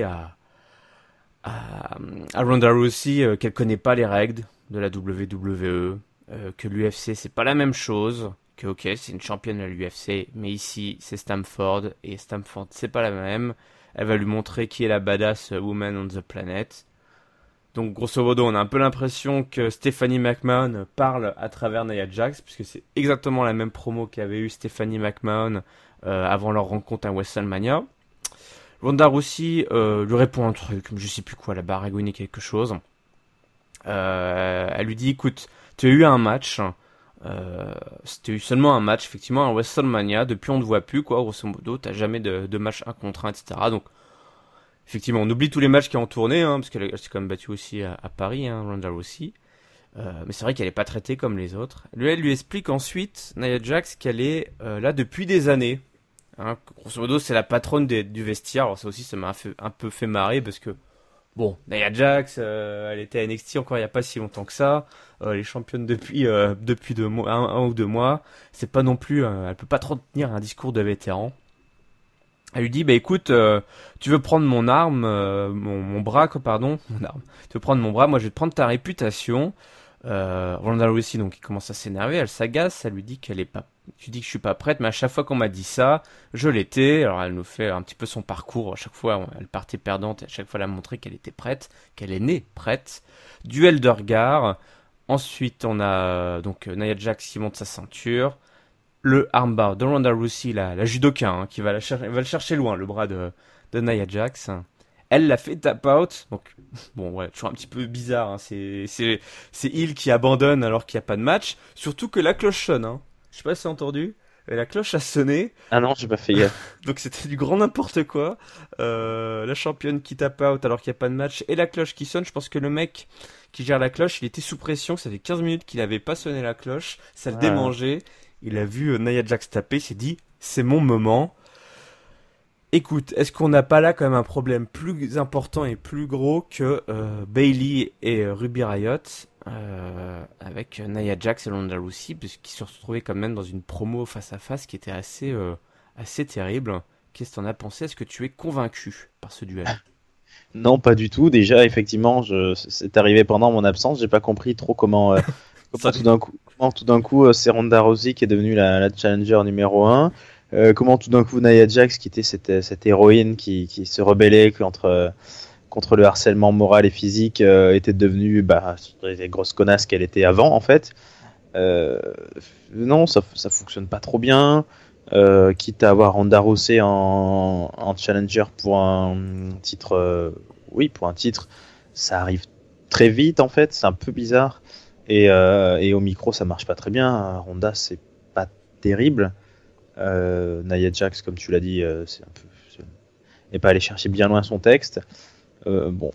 à Ronda Rousey qu'elle connaît pas les règles de la WWE. Que l'UFC c'est pas la même chose, que ok c'est une championne à l'UFC, mais ici c'est Stamford, et Stamford c'est pas la même. Elle va lui montrer qui est la badass woman on the planet. Donc grosso modo on a un peu l'impression que Stephanie McMahon parle à travers Nia Jax, puisque c'est exactement la même promo qu'avait eu Stephanie McMahon avant leur rencontre à WrestleMania. Ronda Rousey lui répond un truc, je sais plus quoi, la baragouine quelque chose. Elle lui dit écoute, tu as eu un match, c'était eu seulement un match, effectivement, à WrestleMania, depuis on ne te voit plus, quoi, grosso modo, t'as jamais de match 1 contre 1, etc. Donc, effectivement, on oublie tous les matchs qui ont tourné, hein, parce qu'elle s'est quand même battue aussi à Paris, hein, Ronda Rousey. Mais c'est vrai qu'elle est pas traitée comme les autres. Elle lui explique ensuite, Nia Jax, qu'elle est là depuis des années. Hein, grosso modo, c'est la patronne du vestiaire. Alors ça aussi, ça m'a un peu fait marrer, parce que bon, Nia Jax, elle était à NXT encore il n'y a pas si longtemps que ça. Elle est championne depuis 2 mois, un ou 2 mois. C'est pas non plus, elle peut pas trop tenir un discours de vétéran. Elle lui dit, bah écoute, tu veux prendre mon arme, mon bras, quoi, pardon, mon arme. Tu veux prendre mon bras, moi je vais te prendre ta réputation. Ronda Rousey, donc, il commence à s'énerver, elle s'agace, elle lui dit qu'elle est pas, tu dis que je suis pas prête, mais à chaque fois qu'on m'a dit ça, je l'étais. Alors elle nous fait un petit peu son parcours, à chaque fois elle partait perdante, et à chaque fois elle a montré qu'elle était prête, qu'elle est née prête. Duel de regard. Ensuite, on a donc Nia Jax qui monte sa ceinture. Le armbar de Ronda Rousey, la judoka, hein, qui va, va le chercher loin, le bras de Nia Jax. Elle l'a fait tap out. Donc, bon, ouais, toujours un petit peu bizarre. Hein. C'est Hill qui abandonne alors qu'il n'y a pas de match. Surtout que la cloche sonne. Hein. Je sais pas si t'as entendu. Et la cloche a sonné. Ah non, j'ai pas fait gaffe. Donc c'était du grand n'importe quoi. La championne qui tap out alors qu'il n'y a pas de match. Et la cloche qui sonne. Je pense que le mec qui gère la cloche, il était sous pression. Ça fait 15 minutes qu'il n'avait pas sonné la cloche. Ça le Ah. démangeait. Il a vu Nia Jax taper. Il s'est dit, c'est mon moment. Écoute, est-ce qu'on n'a pas là quand même un problème plus important et plus gros que Bailey et Ruby Riott avec Nia Jax et Ronda Rousey, puisqu'ils se retrouvaient quand même dans une promo face à face qui était assez terrible. Qu'est-ce que t'en as pensé? Est-ce que tu es convaincu par ce duel? Non, pas du tout. Déjà, effectivement, c'est arrivé pendant mon absence. J'ai pas compris trop comment Ça, tout d'un coup, c'est Ronda Rousey qui est devenue la challenger numéro un. Comment tout d'un coup Nia Jax, qui était cette héroïne qui se rebellait contre le harcèlement moral et physique, était devenue la grosse connasse qu'elle était avant en fait. Euh, non, ça fonctionne pas trop bien. Quitte à avoir Ronda Rousey en challenger pour un titre, oui, pour un titre, ça arrive très vite en fait, c'est un peu bizarre. Et au micro, ça marche pas très bien. Ronda, c'est pas terrible. Nia Jax, comme tu l'as dit, c'est un peu, n'est pas allé chercher bien loin son texte. Bon,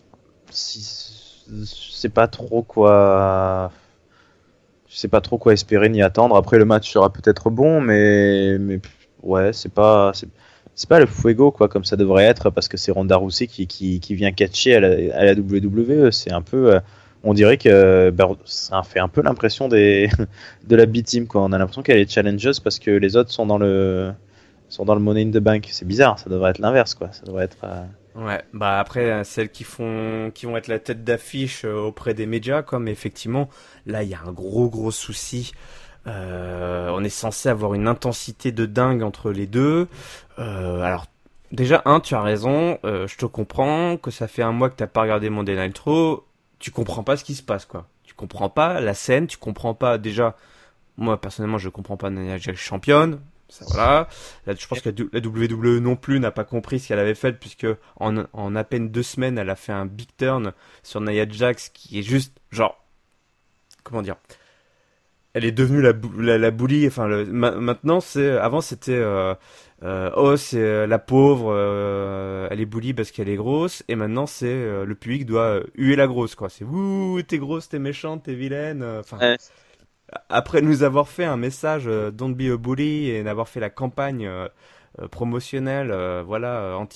je sais pas trop quoi. Je sais pas trop quoi espérer ni attendre. Après, le match sera peut-être bon, mais ouais, c'est pas le fuego quoi comme ça devrait être, parce que c'est Ronda Rousey qui vient catcher à la WWE. C'est un peu, on dirait que ça fait un peu l'impression de la B-Team quoi. On a l'impression qu'elle est challengeuse parce que les autres sont dans le Money in the Bank. C'est bizarre, ça devrait être l'inverse quoi. Ça devrait être ouais, bah après celles qui vont être la tête d'affiche auprès des médias, quoi. Mais effectivement, là il y a un gros souci. On est censé avoir une intensité de dingue entre les deux. Alors déjà tu as raison, je te comprends que ça fait un mois que t'as pas regardé Monday Night Raw, tu comprends pas ce qui se passe quoi. Tu comprends pas la scène, tu comprends pas déjà. Moi personnellement je comprends pas Nia Jax championne. Ça, voilà. Là, je pense que la WWE non plus n'a pas compris ce qu'elle avait fait, puisque en à peine 2 semaines, elle a fait un big turn sur Nia Jax qui est juste, genre, comment dire, elle est devenue la bully. Enfin, maintenant, avant c'était, oh, c'est la pauvre, elle est bully parce qu'elle est grosse, et maintenant c'est le public doit huer la grosse, quoi. C'est ouh, t'es grosse, t'es méchante, t'es vilaine. Enfin, ouais. après nous avoir fait un message Don't be a bully et n'avoir fait la campagne promotionnelle, voilà,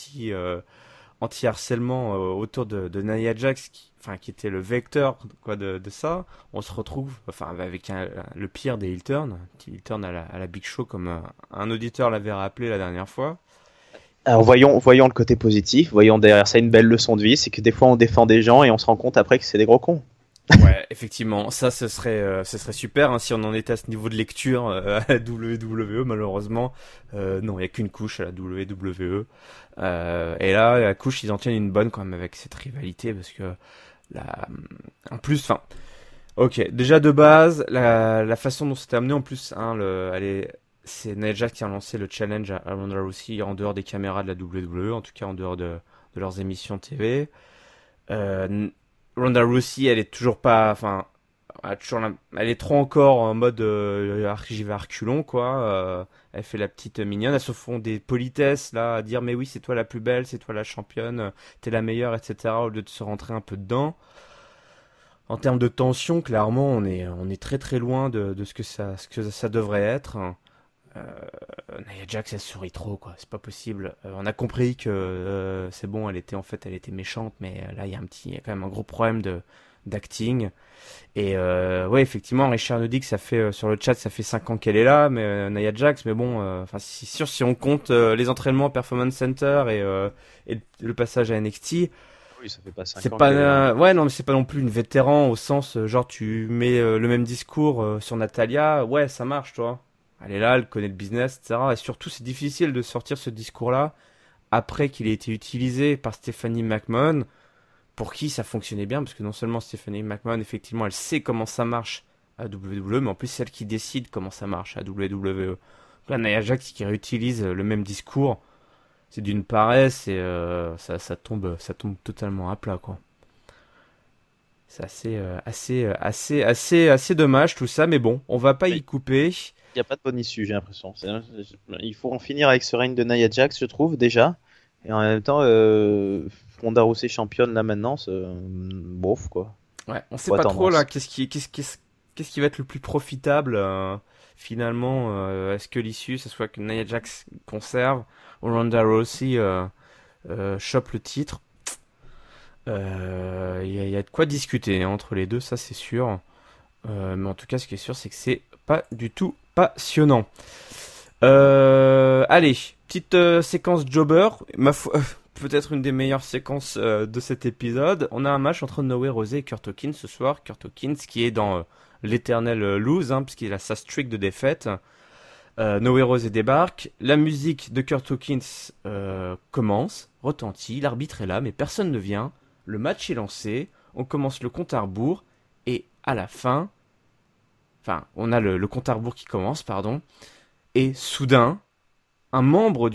anti harcèlement autour de Nia Jax, qui était le vecteur quoi de ça, on se retrouve enfin avec le pire des heel turns, petit heel turn à la Big Show comme un auditeur l'avait rappelé la dernière fois. Alors voyons le côté positif, voyons derrière ça une belle leçon de vie, c'est que des fois on défend des gens et on se rend compte après que c'est des gros cons. Ouais, effectivement, ça ce serait super hein, si on en était à ce niveau de lecture à la WWE. Malheureusement, non, il y a qu'une couche à la WWE. Et là, la couche, ils en tiennent une bonne quand même avec cette rivalité parce que la, en plus, enfin, ok, déjà de base, la façon dont c'était amené en plus, hein, c'est Nia Jax qui a lancé le challenge à Ronda Rousey en dehors des caméras de la WWE, en tout cas en dehors de leurs émissions TV. Euh, Ronda Rousey, elle est toujours pas, enfin, elle est trop encore en mode j'y vais à reculons quoi. Elle fait la petite mignonne. Elles se font des politesses là, à dire mais oui c'est toi la plus belle, c'est toi la championne, t'es la meilleure, etc. Au lieu de se rentrer un peu dedans. En termes de tension, clairement, on est très loin de ce que ça devrait être. Euh, Nia Jax, elle sourit trop, quoi. C'est pas possible. On a compris que c'est bon, elle était méchante, mais là, il y a quand même un gros problème d'acting. Et ouais, effectivement, Richard nous dit que ça fait sur le chat, ça fait 5 ans qu'elle est là, mais Nia Jax. Mais bon, enfin, c'est sûr si on compte les entraînements au Performance Center et le passage à NXT, Oui, ça fait pas 5 c'est ans pas qu'elle est là. ouais non, mais c'est pas non plus une vétéran au sens genre tu mets le même discours sur Natalia, ouais, ça marche, toi. Elle est là, elle connaît le business, etc. Et surtout, c'est difficile de sortir ce discours-là après qu'il ait été utilisé par Stephanie McMahon, pour qui ça fonctionnait bien, parce que non seulement Stephanie McMahon, effectivement, elle sait comment ça marche à WWE, mais en plus, c'est elle qui décide comment ça marche à WWE. Là, Nia Jax qui réutilise le même discours, c'est d'une paresse et ça tombe totalement à plat, quoi. C'est assez dommage tout ça, mais bon, on va pas y Oui. couper. Il n'y a pas de bonne issue, j'ai l'impression. Il faut en finir avec ce règne de Nia Jax, je trouve, déjà. Et en même temps, Ronda Rousey championne là maintenant, c'est bof quoi. Ouais, on sait Pas pas trop là, tendance. qu'est-ce qui va être le plus profitable finalement. Est-ce que l'issue, ce soit que Nia Jax conserve ou Ronda Rousey chope le titre? Il y a de quoi discuter hein, entre les deux, ça c'est sûr. Mais en tout cas, ce qui est sûr, c'est que c'est pas du tout passionnant. Allez, petite séquence jobber, ma foi, peut-être une des meilleures séquences de cet épisode. On a un match entre Noé Rosé et Kurt Hawkins ce soir. Kurt Hawkins qui est dans l'éternel lose, hein, puisqu'il a sa streak de défaite. Noé Rosé débarque. La musique de Kurt Hawkins commence, retentit. L'arbitre est là, mais personne ne vient. Le match est lancé. On commence le compte à rebours. Et à la fin, enfin, on a le compte à rebours qui commence, pardon. Et soudain, un membre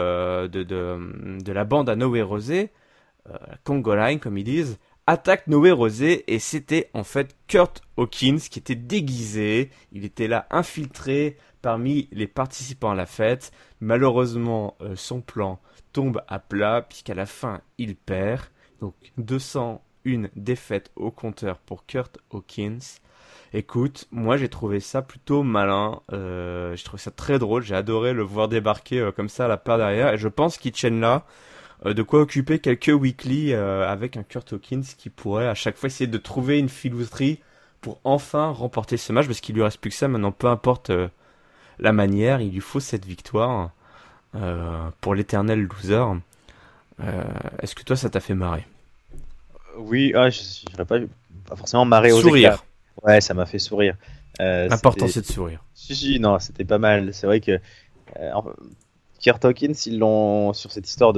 de la bande à Noé Rosé, Congo Line comme ils disent, attaque Noé Rosé et c'était en fait Kurt Hawkins qui était déguisé, il était là infiltré parmi les participants à la fête. Malheureusement, son plan tombe à plat puisqu'à la fin il perd. Donc 201 défaites au compteur pour Kurt Hawkins. Écoute, moi j'ai trouvé ça plutôt malin, j'ai trouvé ça très drôle, j'ai adoré le voir débarquer comme ça à la part derrière, et je pense qu'il tienne là de quoi occuper quelques weekly avec un Kurt Hawkins qui pourrait à chaque fois essayer de trouver une filouterie pour enfin remporter ce match, parce qu'il lui reste plus que ça maintenant, peu importe la manière, il lui faut cette victoire pour l'éternel loser. Est-ce que toi ça t'a fait marrer? Oui, je dirais pas forcément marrer aux éclats. Sourire, Ouais, ça m'a fait sourire. l'important C'était. c'est de sourire. Si, non, c'était pas mal. C'est vrai que enfin, Kurt Hawkins, ils l'ont sur cette histoire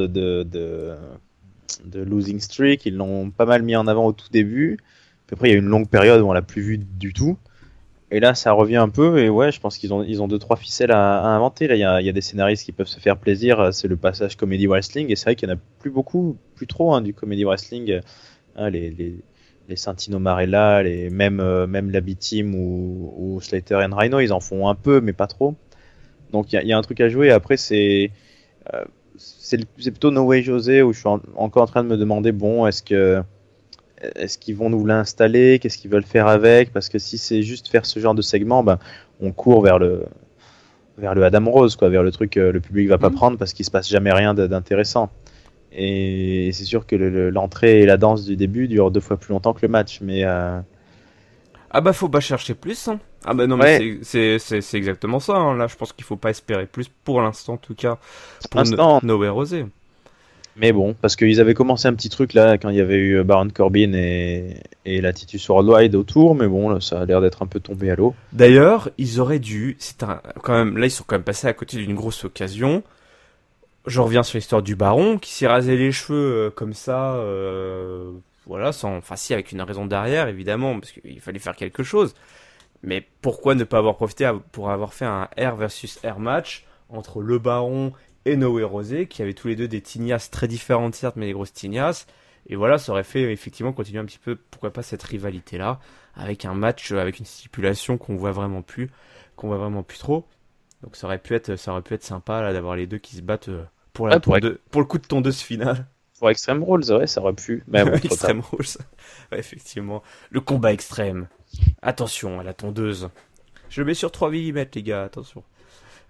de losing streak, ils l'ont pas mal mis en avant au tout début. Puis après, il y a eu une longue période où on l'a plus vu du tout. Et là, ça revient un peu. Et ouais, je pense qu'ils ont deux trois ficelles à inventer. Là, il y a des scénaristes qui peuvent se faire plaisir. C'est le passage comedy wrestling. Et c'est vrai qu'il y en a plus beaucoup, plus trop hein, du comedy wrestling. Hein, les Santino Marella, même la B-Team ou Slater and Rhino, ils en font un peu, mais pas trop. Donc il y a un truc à jouer. Après, euh, c'est plutôt No Way José où je suis encore en train de me demander bon, est-ce qu'ils vont nous l'installer, qu'est-ce qu'ils veulent faire avec, parce que si c'est juste faire ce genre de segment, ben on court vers le Adam Rose, quoi, vers le truc que le public va pas prendre parce qu'il se passe jamais rien d'intéressant. Et c'est sûr que l'entrée et la danse du début durent 2 fois plus longtemps que le match, mais Ah bah faut pas chercher plus, hein. Ah bah non mais ouais, c'est exactement ça, hein. Là je pense qu'il faut pas espérer plus pour l'instant en tout cas pour pour l'instant. Noé Rosé. Mais bon, parce qu'ils avaient commencé un petit truc là quand il y avait eu Baron Corbin et la Titus Worldwide autour, mais bon, là, ça a l'air d'être un peu tombé à l'eau. D'ailleurs ils auraient dû, quand même là ils sont quand même passés à côté d'une grosse occasion. Je reviens sur l'histoire du baron qui s'est rasé les cheveux comme ça, voilà, enfin si avec une raison derrière évidemment parce qu'il fallait faire quelque chose. Mais pourquoi ne pas avoir profité pour avoir fait un R versus R match entre le Baron et Noé Rosé, qui avaient tous les deux des tignasses très différentes certes, mais des grosses tignasses. Et voilà, ça aurait fait effectivement continuer un petit peu, pourquoi pas cette rivalité-là, avec un match, avec une stipulation qu'on voit vraiment plus trop. Donc ça aurait pu être sympa là d'avoir les deux qui se battent pour Ouais, pour le coup de tondeuse finale. pour Extreme Rules, ouais, ça aurait pu. Mais bon, trop tard. Extrême Rules. Ouais, effectivement. Le combat extrême. Attention à la tondeuse. Je le mets sur 3 mm, les gars, attention.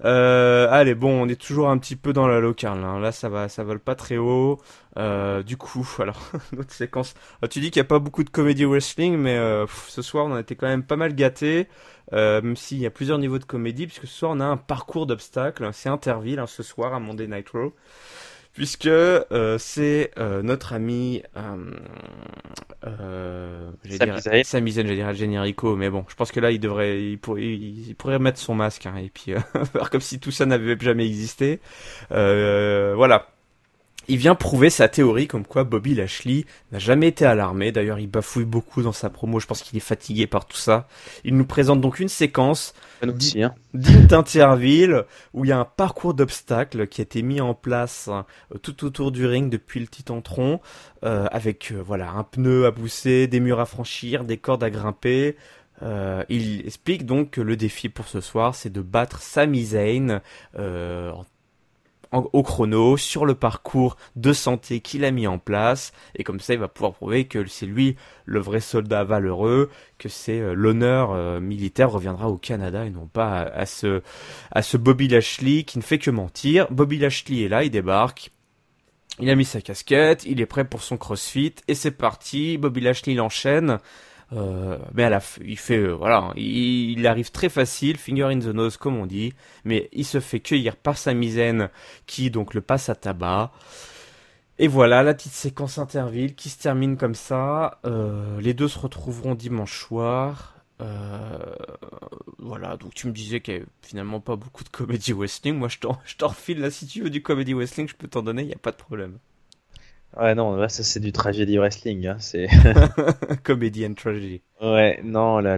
Allez, bon, on est toujours un petit peu dans la locale, hein. Là, ça vole pas très haut. Du coup, alors, notre séquence. Tu dis qu'il y a pas beaucoup de comédie wrestling, mais ce soir, on a été quand même pas mal gâtés. Même s'il y a plusieurs niveaux de comédie, puisque ce soir, on a un parcours d'obstacles. C'est Interville, hein, ce soir, à Monday Night Raw. Puisque c'est notre ami Sami Zayn, j'allais dire El Generico, mais bon, je pense que là il pourrait mettre son masque, hein, et puis faire comme si tout ça n'avait jamais existé. Voilà. Il vient prouver sa théorie comme quoi Bobby Lashley n'a jamais été à l'armée. D'ailleurs, il bafouille beaucoup dans sa promo. Je pense qu'il est fatigué par tout ça. Il nous présente donc une séquence digne d'Interville où il y a un parcours d'obstacles qui a été mis en place tout autour du ring depuis le Titantron, avec voilà un pneu à pousser, des murs à franchir, des cordes à grimper. Il explique donc que le défi pour ce soir, c'est de battre Sami Zayn au chrono, sur le parcours de santé qu'il a mis en place, et comme ça il va pouvoir prouver que c'est lui le vrai soldat valeureux, que c'est l'honneur militaire reviendra au Canada et non pas à ce Bobby Lashley qui ne fait que mentir. Bobby Lashley est là, il débarque, il a mis sa casquette, il est prêt pour son crossfit, et c'est parti. Bobby Lashley il enchaîne. Mais il fait voilà, il arrive très facile, finger in the nose comme on dit, mais il se fait cueillir par Sami Zayn qui donc le passe à tabac. Et voilà la petite séquence Interville qui se termine comme ça. Les deux se retrouveront dimanche soir. Voilà, donc tu me disais qu'il y avait finalement pas beaucoup de comédie wrestling. Moi je t'en refile là, si tu veux du comédie wrestling, je peux t'en donner, y a pas de problème. Ouais, non, là, ça c'est du tragédie wrestling, hein, c'est... Comédie and tragedy. Ouais, non, là,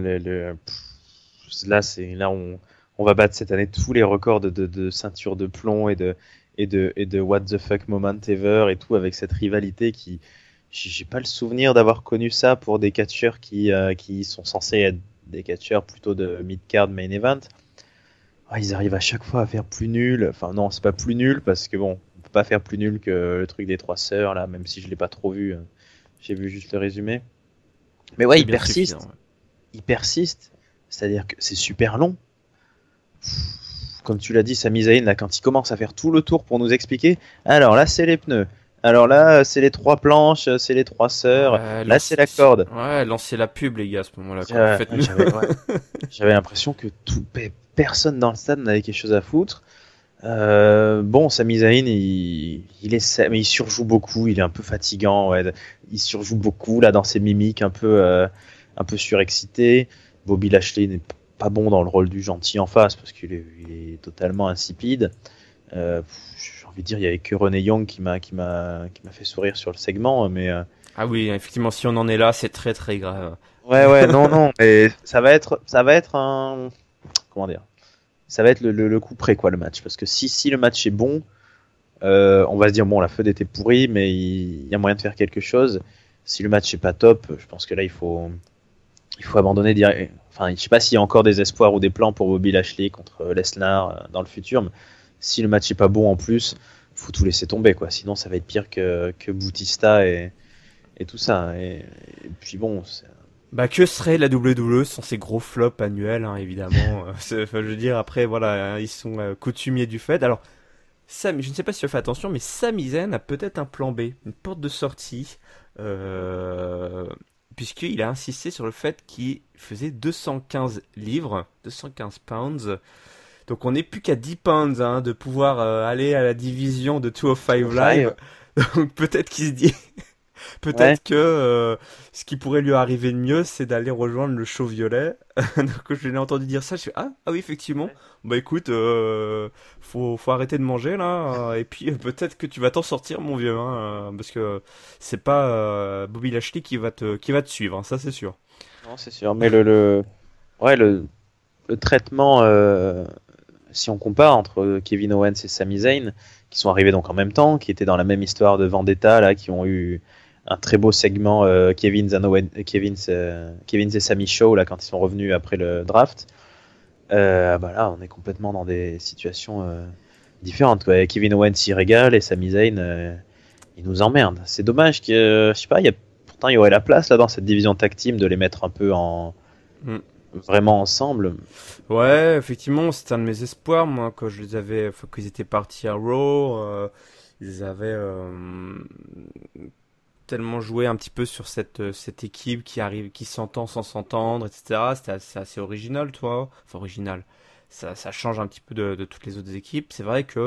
là, on va battre cette année tous les records de ceinture de plomb et de what the fuck moment ever et tout, avec cette rivalité qui, j'ai pas le souvenir d'avoir connu ça pour des catcheurs qui sont censés être des catcheurs plutôt de mid-card main event. Ouais, ils arrivent à chaque fois à faire plus nul. Enfin, non, c'est pas plus nul parce que bon, on peut pas faire plus nul que le truc des trois sœurs là, même si je l'ai pas trop vu. J'ai vu juste le résumé. Mais ouais, il persiste. Ouais. Il persiste. C'est-à-dire que c'est super long. Comme tu l'as dit, Sami Zayn, là, quand il commence à faire tout le tour pour nous expliquer, alors là, c'est les pneus. Alors là, c'est les trois planches, c'est les trois sœurs. Là, c'est la corde. Ouais, lancez la pub, les gars, à ce moment-là. J'avais l'impression que personne dans le stade n'avait quelque chose à foutre. Bon, Sami Zayn, mais il surjoue beaucoup. Il est un peu fatigant. Ouais. Il surjoue beaucoup là dans ses mimiques, un peu surexcité. Bobby Lashley n'est pas bon dans le rôle du gentil en face parce qu'il est totalement insipide. J'ai envie de dire, il y avait que Renee Young qui m'a fait sourire sur le segment, mais ah oui, effectivement, si on en est là, c'est très très grave. Ouais, non, mais ça va être un, comment dire, ça va être le coup près quoi le match, parce que si le match est bon, on va se dire bon, la feud était pourrie, mais il y a moyen de faire quelque chose. Si le match est pas top, je pense que là il faut abandonner direct. Enfin, je sais pas s'il y a encore des espoirs ou des plans pour Bobby Lashley contre Lesnar dans le futur, mais si le match est pas bon en plus, faut tout laisser tomber quoi. Sinon, ça va être pire que Bautista et tout ça. Et puis bon. Bah que serait la WWE sans ces gros flops annuels, hein, évidemment. Je veux dire, après voilà, ils sont coutumiers du fait. Alors, je ne sais pas si tu as fait attention, mais Sami Zayn a peut-être un plan B, une porte de sortie. Puisqu'il a insisté sur le fait qu'il faisait 215 livres, 215 pounds. Donc on n'est plus qu'à 10 pounds hein, de pouvoir aller à la division de 205 Live. Donc peut-être qu'il se dit... Peut-être que ce qui pourrait lui arriver de mieux, c'est d'aller rejoindre le show violet. Donc je l'ai entendu dire ça, je fais ah oui effectivement. Bah écoute, faut arrêter de manger là, et puis peut-être que tu vas t'en sortir mon vieux, hein, parce que c'est pas Bobby Lashley qui va te suivre, hein, ça c'est sûr. Non c'est sûr, mais le traitement, si on compare entre Kevin Owens et Sami Zayn, qui sont arrivés donc en même temps, qui étaient dans la même histoire de Vendetta là, qui ont eu un très beau segment Kevin's et Sami Show là quand ils sont revenus après le draft. Bah là on est complètement dans des situations différentes quoi. Kevin Owens il régale et Sami Zayn il nous emmerde. C'est dommage que je sais pas, pourtant il y aurait la place là dans cette division tag team de les mettre un peu en vraiment ensemble. Ouais, effectivement, c'était un de mes espoirs, moi, quand je les avais, enfin, qu'ils étaient partis à Raw, ils avaient tellement joué un petit peu sur cette équipe qui arrive, qui s'entend sans s'entendre, etc. C'est assez original, toi. Enfin, original. Ça change un petit peu de toutes les autres équipes. C'est vrai que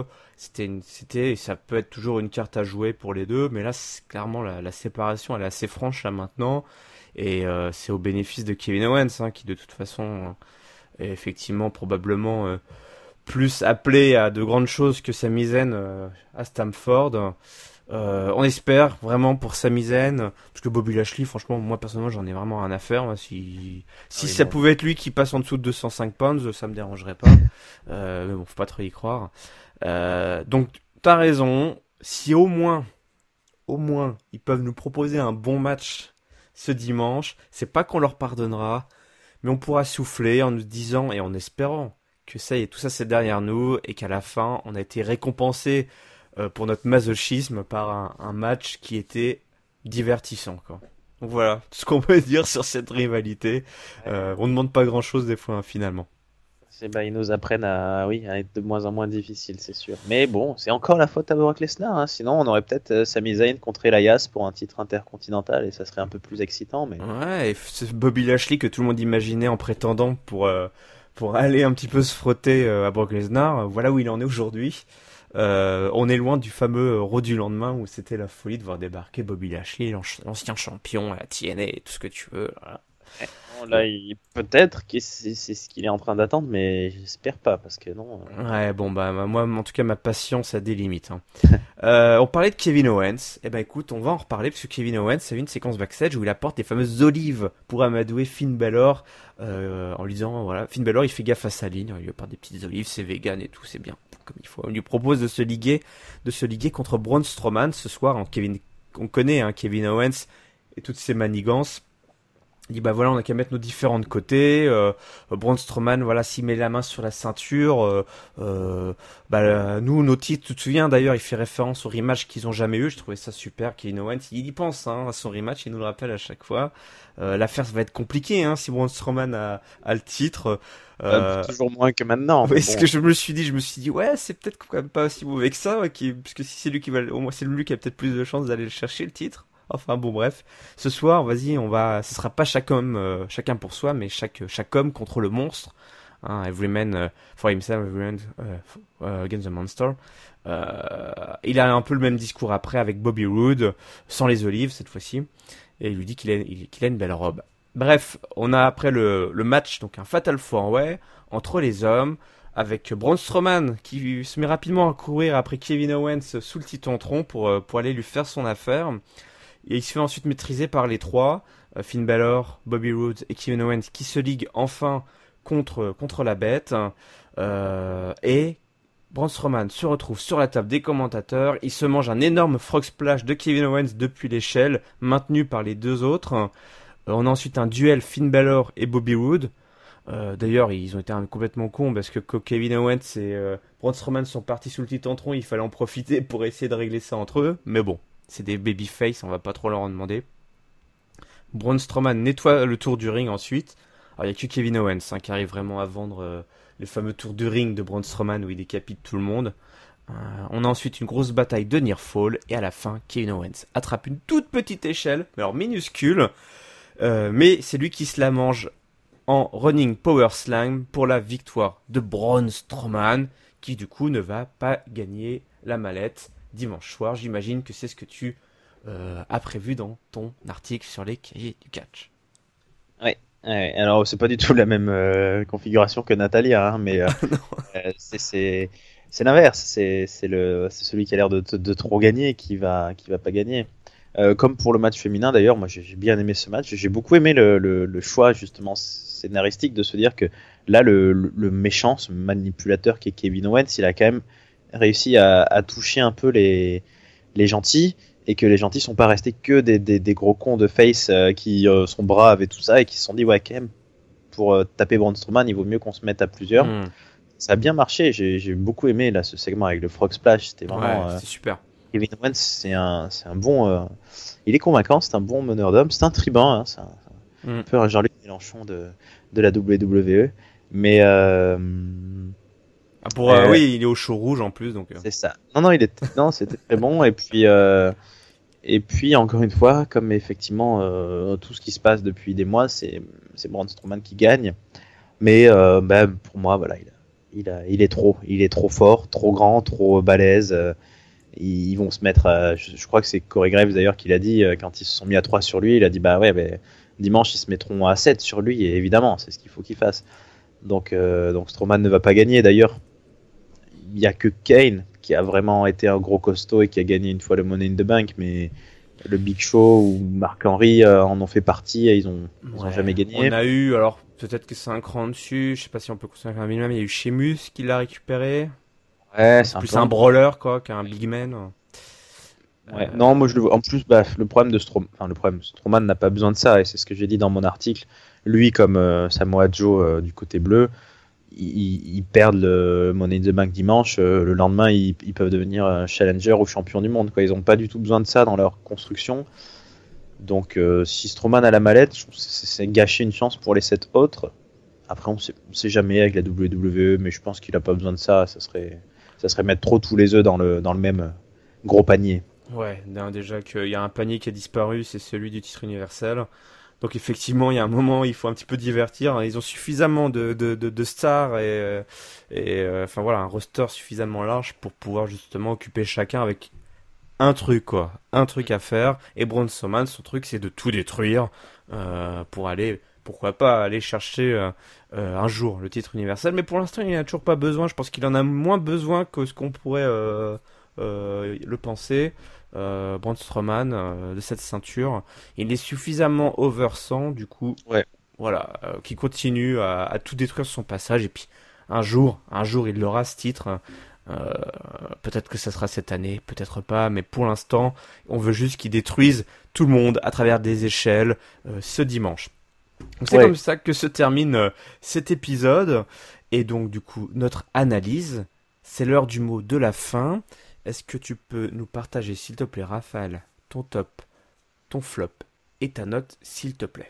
ça peut être toujours une carte à jouer pour les deux, mais là, clairement, la séparation, elle est assez franche, là, maintenant. Et c'est au bénéfice de Kevin Owens, hein, qui, de toute façon, est effectivement, probablement, plus appelé à de grandes choses que Sami Zayn à Stamford. On espère vraiment pour Sami Zayn, parce que Bobby Lashley, franchement, moi personnellement, j'en ai vraiment rien à faire. Moi, si Oui, ça non. pouvait être lui qui passe en dessous de 205 pounds, ça me dérangerait pas. Mais bon, faut pas trop y croire. Donc, t'as raison. Si au moins, ils peuvent nous proposer un bon match ce dimanche, c'est pas qu'on leur pardonnera, mais on pourra souffler en nous disant et en espérant que ça y est, tout ça c'est derrière nous et qu'à la fin, on a été récompensé pour notre masochisme par un match qui était divertissant, quoi. Donc voilà, tout ce qu'on peut dire sur cette rivalité. On ne demande pas grand-chose des fois, hein, finalement. Ils nous apprennent oui, à être de moins en moins difficiles, c'est sûr. Mais bon, c'est encore la faute à Brock Lesnar, hein. Sinon, on aurait peut-être Sami Zayn contre Elias pour un titre intercontinental et ça serait un peu plus excitant. Mais Ouais, et c'est Bobby Lashley que tout le monde imaginait en prétendant pour aller un petit peu se frotter à Brock Lesnar. Voilà où il en est aujourd'hui. On est loin du fameux Raw du lendemain où c'était la folie de voir débarquer Bobby Lashley, l'ancien champion à la TNA et tout ce que tu veux. Voilà. bon, là, peut-être que c'est ce qu'il est en train d'attendre, mais j'espère pas parce que non. Ouais, bon bah moi en tout cas ma patience a des limites, hein. On parlait de Kevin Owens. Eh ben écoute, on va en reparler parce que Kevin Owens a eu une séquence backstage où il apporte des fameuses olives pour amadouer Finn Balor en lui disant voilà, Finn Balor il fait gaffe à sa ligne, il lui apporte des petites olives, c'est vegan et tout, c'est bien comme il faut. On lui propose de se liguer contre Braun Strowman ce soir. On connaît hein, Kevin Owens et toutes ses manigances. Il dit bah voilà, on a qu'à mettre nos différents de côté. Braun Strowman, voilà, s'il met la main sur la ceinture, nous nos titres, tu te souviens d'ailleurs, il fait référence au rematch qu'ils ont jamais eu. Je trouvais ça super. Kevin Owens, il y pense hein, à son rematch, il nous le rappelle à chaque fois. L'affaire va être compliquée hein, si Braun Strowman a le titre. Toujours moins que maintenant. Mais Ouais, ce bon, que je me suis dit, ouais, c'est peut-être quand même pas aussi mauvais que ça, ouais, parce que si c'est lui qui va, au moins c'est lui qui a peut-être plus de chances d'aller le chercher le titre. Enfin bon, bref. Ce soir, vas-y, ce sera pas chacun pour soi, mais chaque homme contre le monstre. Hein, every man for himself, every man against the monster. Il a un peu le même discours après avec Bobby Roode, sans les olives cette fois-ci, et il lui dit qu'il a une belle robe. Bref, on a après le match, donc un Fatal 4-Way entre les hommes, avec Braun Strowman qui se met rapidement à courir après Kevin Owens sous le titantron pour aller lui faire son affaire. Et il se fait ensuite maîtriser par les trois, Finn Balor, Bobby Roode et Kevin Owens, qui se liguent enfin contre la bête. Et Braun Strowman se retrouve sur la table des commentateurs. Il se mange un énorme frog splash de Kevin Owens depuis l'échelle, maintenu par les deux autres. On a ensuite un duel Finn Balor et Bobby Roode. D'ailleurs, ils ont été complètement cons parce que quand Kevin Owens et Braun Strowman sont partis sous le titantron, il fallait en profiter pour essayer de régler ça entre eux. Mais bon, c'est des babyface, on va pas trop leur en demander. Braun Strowman nettoie le tour du ring ensuite. Alors il y a que Kevin Owens hein, qui arrive vraiment à vendre le fameux tour du ring de Braun Strowman où il décapite tout le monde. On a ensuite une grosse bataille de near fall et à la fin Kevin Owens attrape une toute petite échelle, alors minuscule, mais c'est lui qui se la mange en running power slam pour la victoire de Braun Strowman qui du coup ne va pas gagner la mallette dimanche soir. J'imagine que c'est ce que tu as prévu dans ton article sur les cahiers du catch. ouais. Ouais, alors c'est pas du tout la même configuration que Natalia, hein, mais c'est l'inverse. C'est celui qui a l'air de trop gagner qui va pas gagner. Comme pour le match féminin d'ailleurs, moi j'ai bien aimé ce match. J'ai beaucoup aimé le choix justement scénaristique de se dire que là le méchant, ce manipulateur qui est Kevin Owens, il a quand même réussi à toucher un peu les gentils et que les gentils sont pas restés que des gros cons de face qui sont braves et tout ça et qui se sont dit ouais quand même pour taper Braun Strowman il vaut mieux qu'on se mette à plusieurs. Ça a bien marché, j'ai beaucoup aimé là ce segment avec le Frog Splash, c'était vraiment c'était super. Kevin Owens c'est un bon il est convaincant, c'est un bon meneur d'hommes, c'est un tribun hein, c'est un peu un Jean-Luc Mélenchon de la WWE. Mais Oui, il est au show rouge en plus, donc. c'est ça. Non, non, c'était très bon. Et puis encore une fois, comme effectivement tout ce qui se passe depuis des mois, c'est Braun Strowman qui gagne. Mais pour moi, voilà, il est trop fort, trop grand, trop balèze. Ils vont se mettre je crois que c'est Corey Graves d'ailleurs qui l'a dit quand ils se sont mis à 3 sur lui, il a dit bah ouais, dimanche ils se mettront à 7 sur lui, et évidemment c'est ce qu'il faut qu'il fasse. Donc Strowman ne va pas gagner. D'ailleurs, il y a que Kane qui a vraiment été un gros costaud et qui a gagné une fois le Money in the Bank, mais le Big Show ou Mark Henry en ont fait partie et ils ont jamais gagné. On a eu, alors peut-être que c'est un cran dessus, je sais pas si on peut considérer un minimum, il y a eu Sheamus qui l'a récupéré. Ouais, c'est plus un brawler quoi qu'un big man. Ouais. Non, moi je le vois. En plus, le problème de Strowman n'a pas besoin de ça, et c'est ce que j'ai dit dans mon article. Lui, comme Samoa Joe du côté bleu, ils perdent le Money in the Bank dimanche. Le lendemain, ils peuvent devenir challenger ou champion du monde, quoi. Ils n'ont pas du tout besoin de ça dans leur construction. Donc, si Strowman a la mallette, c'est gâcher une chance pour les 7 autres. Après, on sait jamais avec la WWE, mais je pense qu'il n'a pas besoin de ça. Ça serait mettre trop tous les œufs dans le même gros panier. Ouais, déjà qu'il y a un panier qui a disparu, c'est celui du titre universel. Donc effectivement, il y a un moment, il faut un petit peu divertir. Ils ont suffisamment de stars enfin voilà, un roster suffisamment large pour pouvoir justement occuper chacun avec un truc quoi, un truc à faire. Et Braun Strowman, son truc, c'est de tout détruire pour aller, pourquoi pas, aller chercher un jour le titre universel. Mais pour l'instant, il n'en a toujours pas besoin. Je pense qu'il en a moins besoin que ce qu'on pourrait le penser. Braun Strowman de cette ceinture, il est suffisamment oversant du coup, ouais. Voilà, qui continue à tout détruire sur son passage, et puis un jour il aura ce titre. Peut-être que ça sera cette année, peut-être pas, mais pour l'instant on veut juste qu'il détruise tout le monde à travers des échelles ce dimanche. Donc c'est comme ça que se termine cet épisode, et donc du coup notre analyse. C'est l'heure du mot de la fin. Est-ce que tu peux nous partager, s'il te plaît, Raphaël, ton top, ton flop et ta note, s'il te plaît?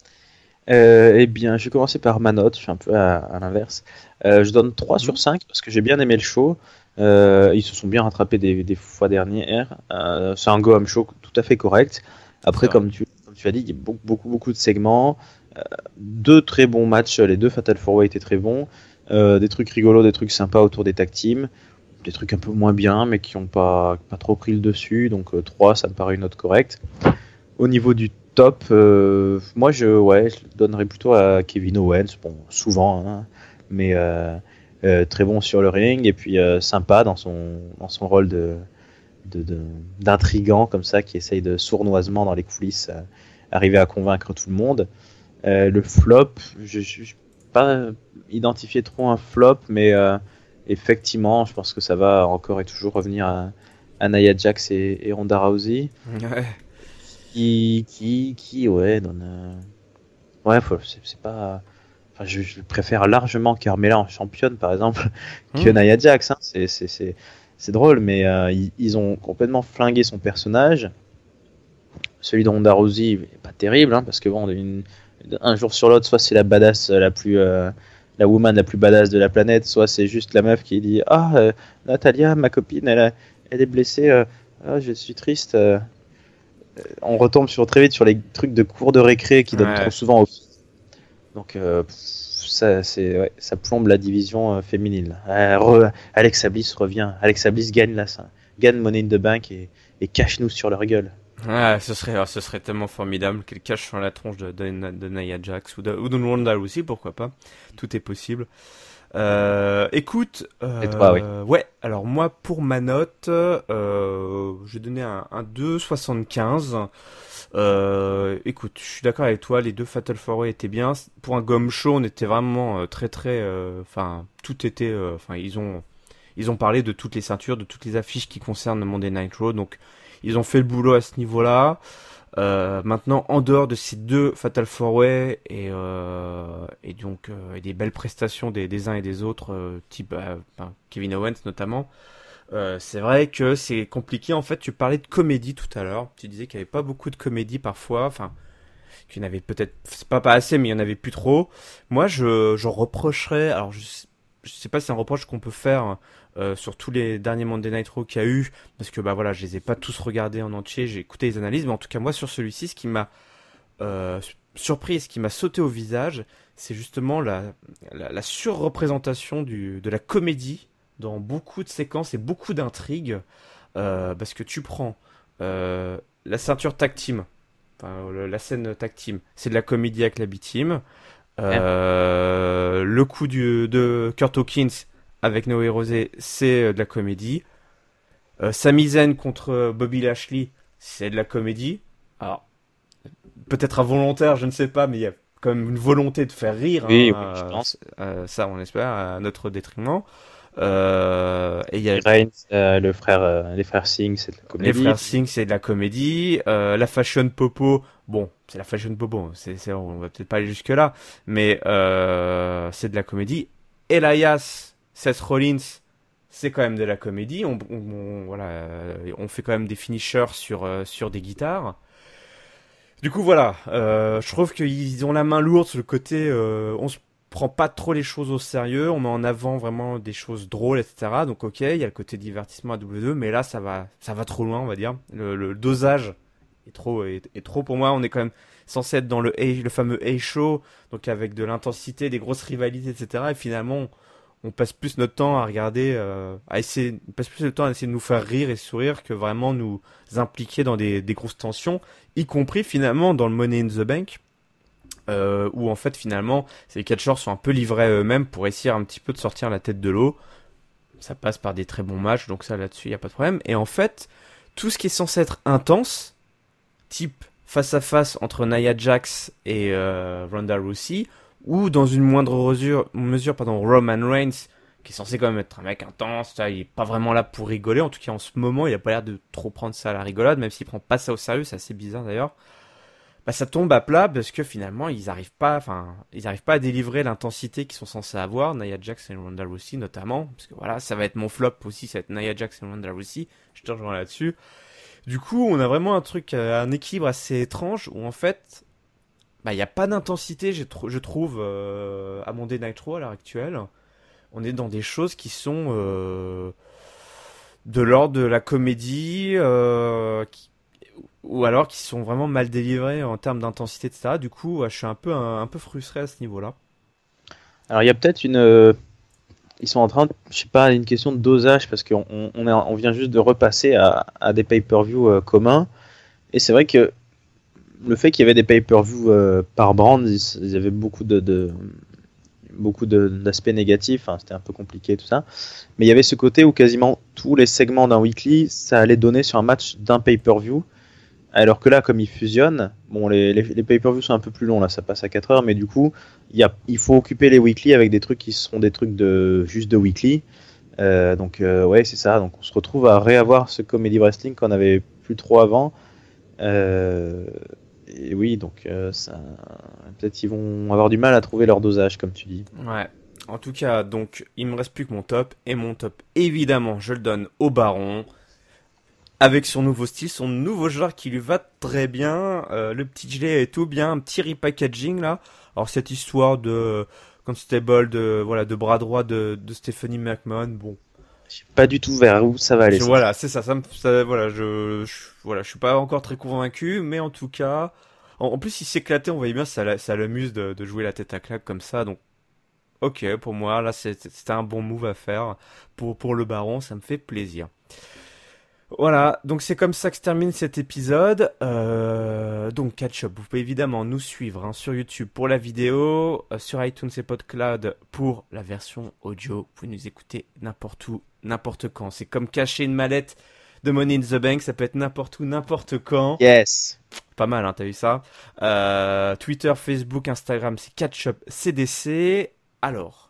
Eh bien, je vais commencer par ma note, je suis un peu à l'inverse. Je donne 3 sur 5 parce que j'ai bien aimé le show. Ils se sont bien rattrapés des fois dernières. C'est un go-home show tout à fait correct. Après, comme tu as dit, il y a beaucoup de segments. 2 très bons matchs, les 2 Fatal 4-Way étaient très bons. Des trucs rigolos, des trucs sympas autour des tag teams. Des trucs un peu moins bien, mais qui n'ont pas trop pris le dessus. Donc 3, ça me paraît une note correcte. Au niveau du top, moi je le donnerais plutôt à Kevin Owens. Bon, souvent, hein, mais très bon sur le ring, et puis sympa dans son rôle d'intrigant comme ça, qui essaye de sournoisement dans les coulisses arriver à convaincre tout le monde. Le flop, je n'ai pas identifié trop un flop, mais effectivement, je pense que ça va encore et toujours revenir à Nia Jax et Ronda Rousey. Ouais. Qui donne. C'est pas. Enfin, je préfère largement Carmella en championne, par exemple, que Nia Jax. Hein. C'est drôle, mais ils ont complètement flingué son personnage. Celui de Ronda Rousey est pas terrible, hein, parce que bon, un jour sur l'autre, soit c'est la badass la woman la plus badass de la planète, soit c'est juste la meuf qui dit Natalia, ma copine, elle est blessée, je suis triste. On retombe très vite sur les trucs de cours de récré qui donnent trop souvent aux filles. Donc ça plombe la division féminine. Alexa Bliss revient. Alexa Bliss gagne Money in the Bank et cache-nous sur leur gueule. Ah, ce serait tellement formidable qu'elle cache sur la tronche de Nia Jax ou de Ronda aussi, pourquoi pas. Tout est possible. Écoute, et toi, oui. Ouais, alors moi pour ma note, je vais donner un 2,75. Écoute, je suis d'accord avec toi, les 2 Fatal 4-Way étaient bien. Pour un Gom Show, on était vraiment très, enfin, tout était, enfin, ils ont parlé de toutes les ceintures, de toutes les affiches qui concernent Monday Night Raw, donc ils ont fait le boulot à ce niveau-là. Maintenant, en dehors de ces 2 Fatal 4-Way et donc des belles prestations des uns et des autres, type Kevin Owens notamment, c'est vrai que c'est compliqué. En fait, tu parlais de comédie tout à l'heure. Tu disais qu'il n'y avait pas beaucoup de comédie parfois. Enfin, qu'il y en avait peut-être, c'est pas assez, mais il y en avait plus trop. Moi, je reprocherais, alors je sais pas si c'est un reproche qu'on peut faire sur tous les derniers Monday Night Raw qu'il y a eu, parce que bah voilà, je les ai pas tous regardés en entier, j'ai écouté les analyses, mais en tout cas moi sur celui-ci, ce qui m'a euh, surpris, ce qui m'a sauté au visage, c'est justement la surreprésentation de la comédie dans beaucoup de séquences et beaucoup d'intrigues, parce que tu prends la ceinture tag team, enfin la scène tag team, c'est de la comédie avec la B-team. Le coup de Kurt Hawkins avec Noé Rosé, c'est de la comédie. Sami Zayn contre Bobby Lashley, c'est de la comédie. Alors, peut-être involontaire, je ne sais pas, mais il y a quand même une volonté de faire rire. Oui, Hein, oui, je pense. ça, on espère, à notre détriment. Et il y a Reigns, les frères Singh, c'est de la les comédie. frères Singh, c'est de la comédie. La Fashion Popo, bon, c'est la Fashion Popo. On va peut-être pas aller jusque là, mais c'est de la comédie. Elias, Seth Rollins, c'est quand même de la comédie. Voilà, on fait quand même des finishers sur des guitares. Du coup, voilà, je trouve qu'ils ont la main lourde sur le côté. On se prend pas trop les choses au sérieux, on met en avant vraiment des choses drôles, etc. Donc ok, il y a le côté divertissement à W2, mais là ça va trop loin, on va dire. Le dosage est trop pour moi. On est quand même censé être dans le fameux A-show, donc avec de l'intensité, des grosses rivalités, etc. Et finalement, on passe plus notre temps à regarder, on passe plus le temps à essayer de nous faire rire et sourire que vraiment nous impliquer dans des grosses tensions, y compris finalement dans le Money in the Bank. Où en fait finalement ces catcheurs sont un peu livrés à eux-mêmes pour essayer un petit peu de sortir la tête de l'eau. Ça passe par des très bons matchs, donc ça là-dessus il y a pas de problème. Et en fait tout ce qui est censé être intense, type face à face entre Nia Jax et Ronda Rousey, ou dans une moindre mesure Roman Reigns, qui est censé quand même être un mec intense, il est pas vraiment là pour rigoler, en tout cas en ce moment il a pas l'air de trop prendre ça à la rigolade, même s'il prend pas ça au sérieux, c'est assez bizarre d'ailleurs. Bah ça tombe à plat parce que finalement ils arrivent pas à délivrer l'intensité qu'ils sont censés avoir, Nia Jax et Ronda Rousey notamment, parce que voilà, ça va être mon flop aussi, ça va être Nia Jax et Ronda Rousey, je te rejoins là-dessus. Du coup, on a vraiment un équilibre assez étrange où en fait, bah il y a pas d'intensité, je trouve à Monday Night Raw à l'heure actuelle. On est dans des choses qui sont de l'ordre de la comédie, ou alors qui sont vraiment mal délivrés en termes d'intensité, etc. Du coup, je suis un peu frustré à ce niveau-là. Alors il y a peut-être ils sont en train de, je sais pas, une question de dosage parce qu'on vient juste de repasser à des pay-per-view communs. Et c'est vrai que le fait qu'il y avait des pay-per-view par brand, ils avaient beaucoup d'aspects négatifs. Hein, c'était un peu compliqué tout ça. Mais il y avait ce côté où quasiment tous les segments d'un weekly, ça allait donner sur un match d'un pay-per-view. Alors que là, comme ils fusionnent, bon, les pay-per-view sont un peu plus longs, là, ça passe à 4 heures, mais du coup, il faut occuper les weekly avec des trucs qui seront des trucs juste de weekly. Donc, ouais, c'est ça. Donc, on se retrouve à réavoir ce comedy wrestling qu'on avait plus trop avant. Et oui, donc, peut-être ils vont avoir du mal à trouver leur dosage, comme tu dis. Ouais. En tout cas, donc, il me reste plus que mon top. Et mon top, évidemment, je le donne au Baron. Avec son nouveau style, son nouveau genre qui lui va très bien, le petit gilet est tout bien, un petit repackaging là. Alors cette histoire de Constable, de bras droit de Stephanie McMahon, bon. Je sais pas du tout vers où ça va aller. Voilà, c'est ça, voilà, je suis pas encore très convaincu, mais en tout cas, en plus il s'éclatait, on voyait bien, ça l'amuse de jouer la tête à claque comme ça, donc ok, pour moi là c'était un bon move à faire pour le Baron, ça me fait plaisir. Voilà, donc c'est comme ça que se termine cet épisode. Donc Catch Up, vous pouvez évidemment nous suivre sur YouTube pour la vidéo, sur iTunes et PodCloud pour la version audio. Vous pouvez nous écouter n'importe où, n'importe quand. C'est comme cacher une mallette de Money in the Bank, ça peut être n'importe où, n'importe quand. Yes. Pas mal, hein, t'as vu ça. Twitter, Facebook, Instagram, c'est Catch Up CDC. Alors,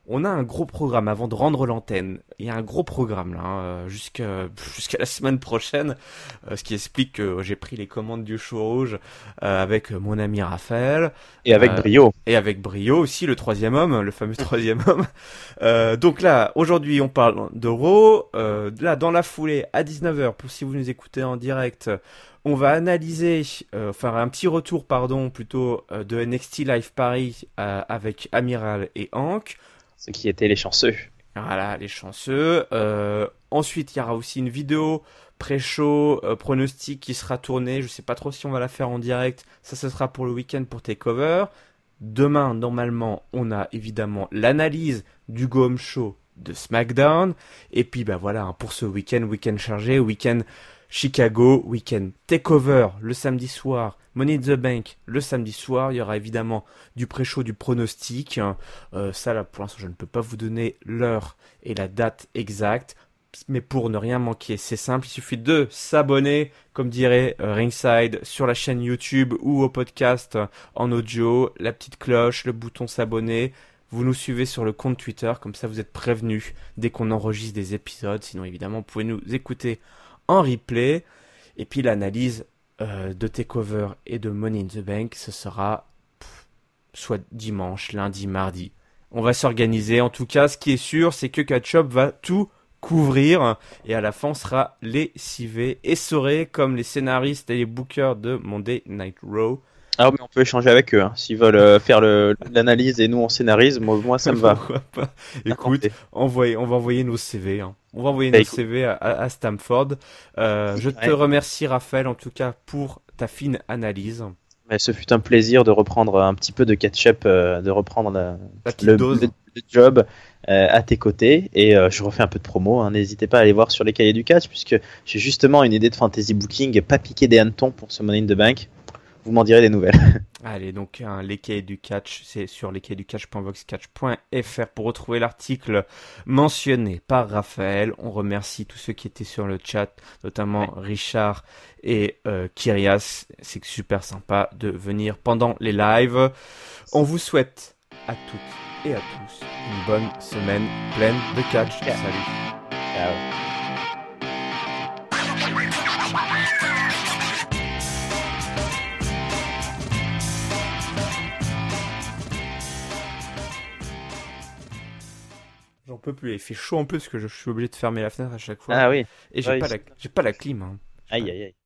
On a un gros programme avant de rendre l'antenne. Il y a un gros programme là, jusqu'à la semaine prochaine, ce qui explique que j'ai pris les commandes du show rouge avec mon ami Raphaël. Et avec brio. Et avec brio aussi, le troisième homme, le fameux troisième homme. Donc là, aujourd'hui, on parle de Raw. Là, dans la foulée, à 19h, pour si vous nous écoutez en direct, on va analyser, faire un petit retour, pardon, plutôt, de NXT Live Paris avec Amiral et Hank. Ceux qui étaient les chanceux. Voilà, les chanceux. Ensuite, il y aura aussi une vidéo pré-show, pronostic qui sera tournée. Je sais pas trop si on va la faire en direct. Ça, ce sera pour le week-end pour Takeover. Demain, normalement, on a évidemment l'analyse du Go Home Show de SmackDown. Et puis, bah voilà, hein, pour ce week-end chargé, week-end Chicago, week-end Takeover le samedi soir, Money in the Bank le samedi soir. Il y aura évidemment du pré-show, du pronostic. Ça, là, pour l'instant, je ne peux pas vous donner l'heure et la date exacte. Mais pour ne rien manquer, c'est simple, il suffit de s'abonner, comme dirait Ringside, sur la chaîne YouTube ou au podcast en audio, la petite cloche, le bouton s'abonner. Vous nous suivez sur le compte Twitter, comme ça vous êtes prévenus dès qu'on enregistre des épisodes. Sinon, évidemment, vous pouvez nous écouter en replay. Et puis l'analyse de Takeover et de Money in the Bank, ce sera soit dimanche, lundi, mardi. On va s'organiser. En tout cas, ce qui est sûr, c'est que Catch-Up va tout couvrir et à la fin on sera lessivé, essoré comme les scénaristes et les bookers de Monday Night Raw. Ah mais on peut échanger avec eux, hein. S'ils veulent faire l'analyse et nous on scénarise, moi ça me va. Pourquoi pas. Écoute, on va envoyer nos CV. Hein. On va envoyer nos CV à Stamford. Je te remercie Raphaël en tout cas pour ta fine analyse. Mais ce fut un plaisir de reprendre un petit peu de catch-up, de reprendre le job à tes côtés. Et je refais un peu de promo. Hein. N'hésitez pas à aller voir sur les cahiers du catch, puisque j'ai justement une idée de fantasy booking, pas piquer des hannetons pour ce Money in the Bank. Vous m'en direz des nouvelles. Allez, donc les cahiers du catch, c'est sur lescahiers-du-catch.voxcatch.fr pour retrouver l'article mentionné par Raphaël. On remercie tous ceux qui étaient sur le chat, notamment Richard et Kyrias. C'est super sympa de venir pendant les lives. On vous souhaite à toutes et à tous une bonne semaine pleine de catch. Yeah. Salut. Ciao. J'en peux plus, il fait chaud en plus que je suis obligé de fermer la fenêtre à chaque fois. Ah oui. Et j'ai pas la clim. Hein. Aïe aïe aïe.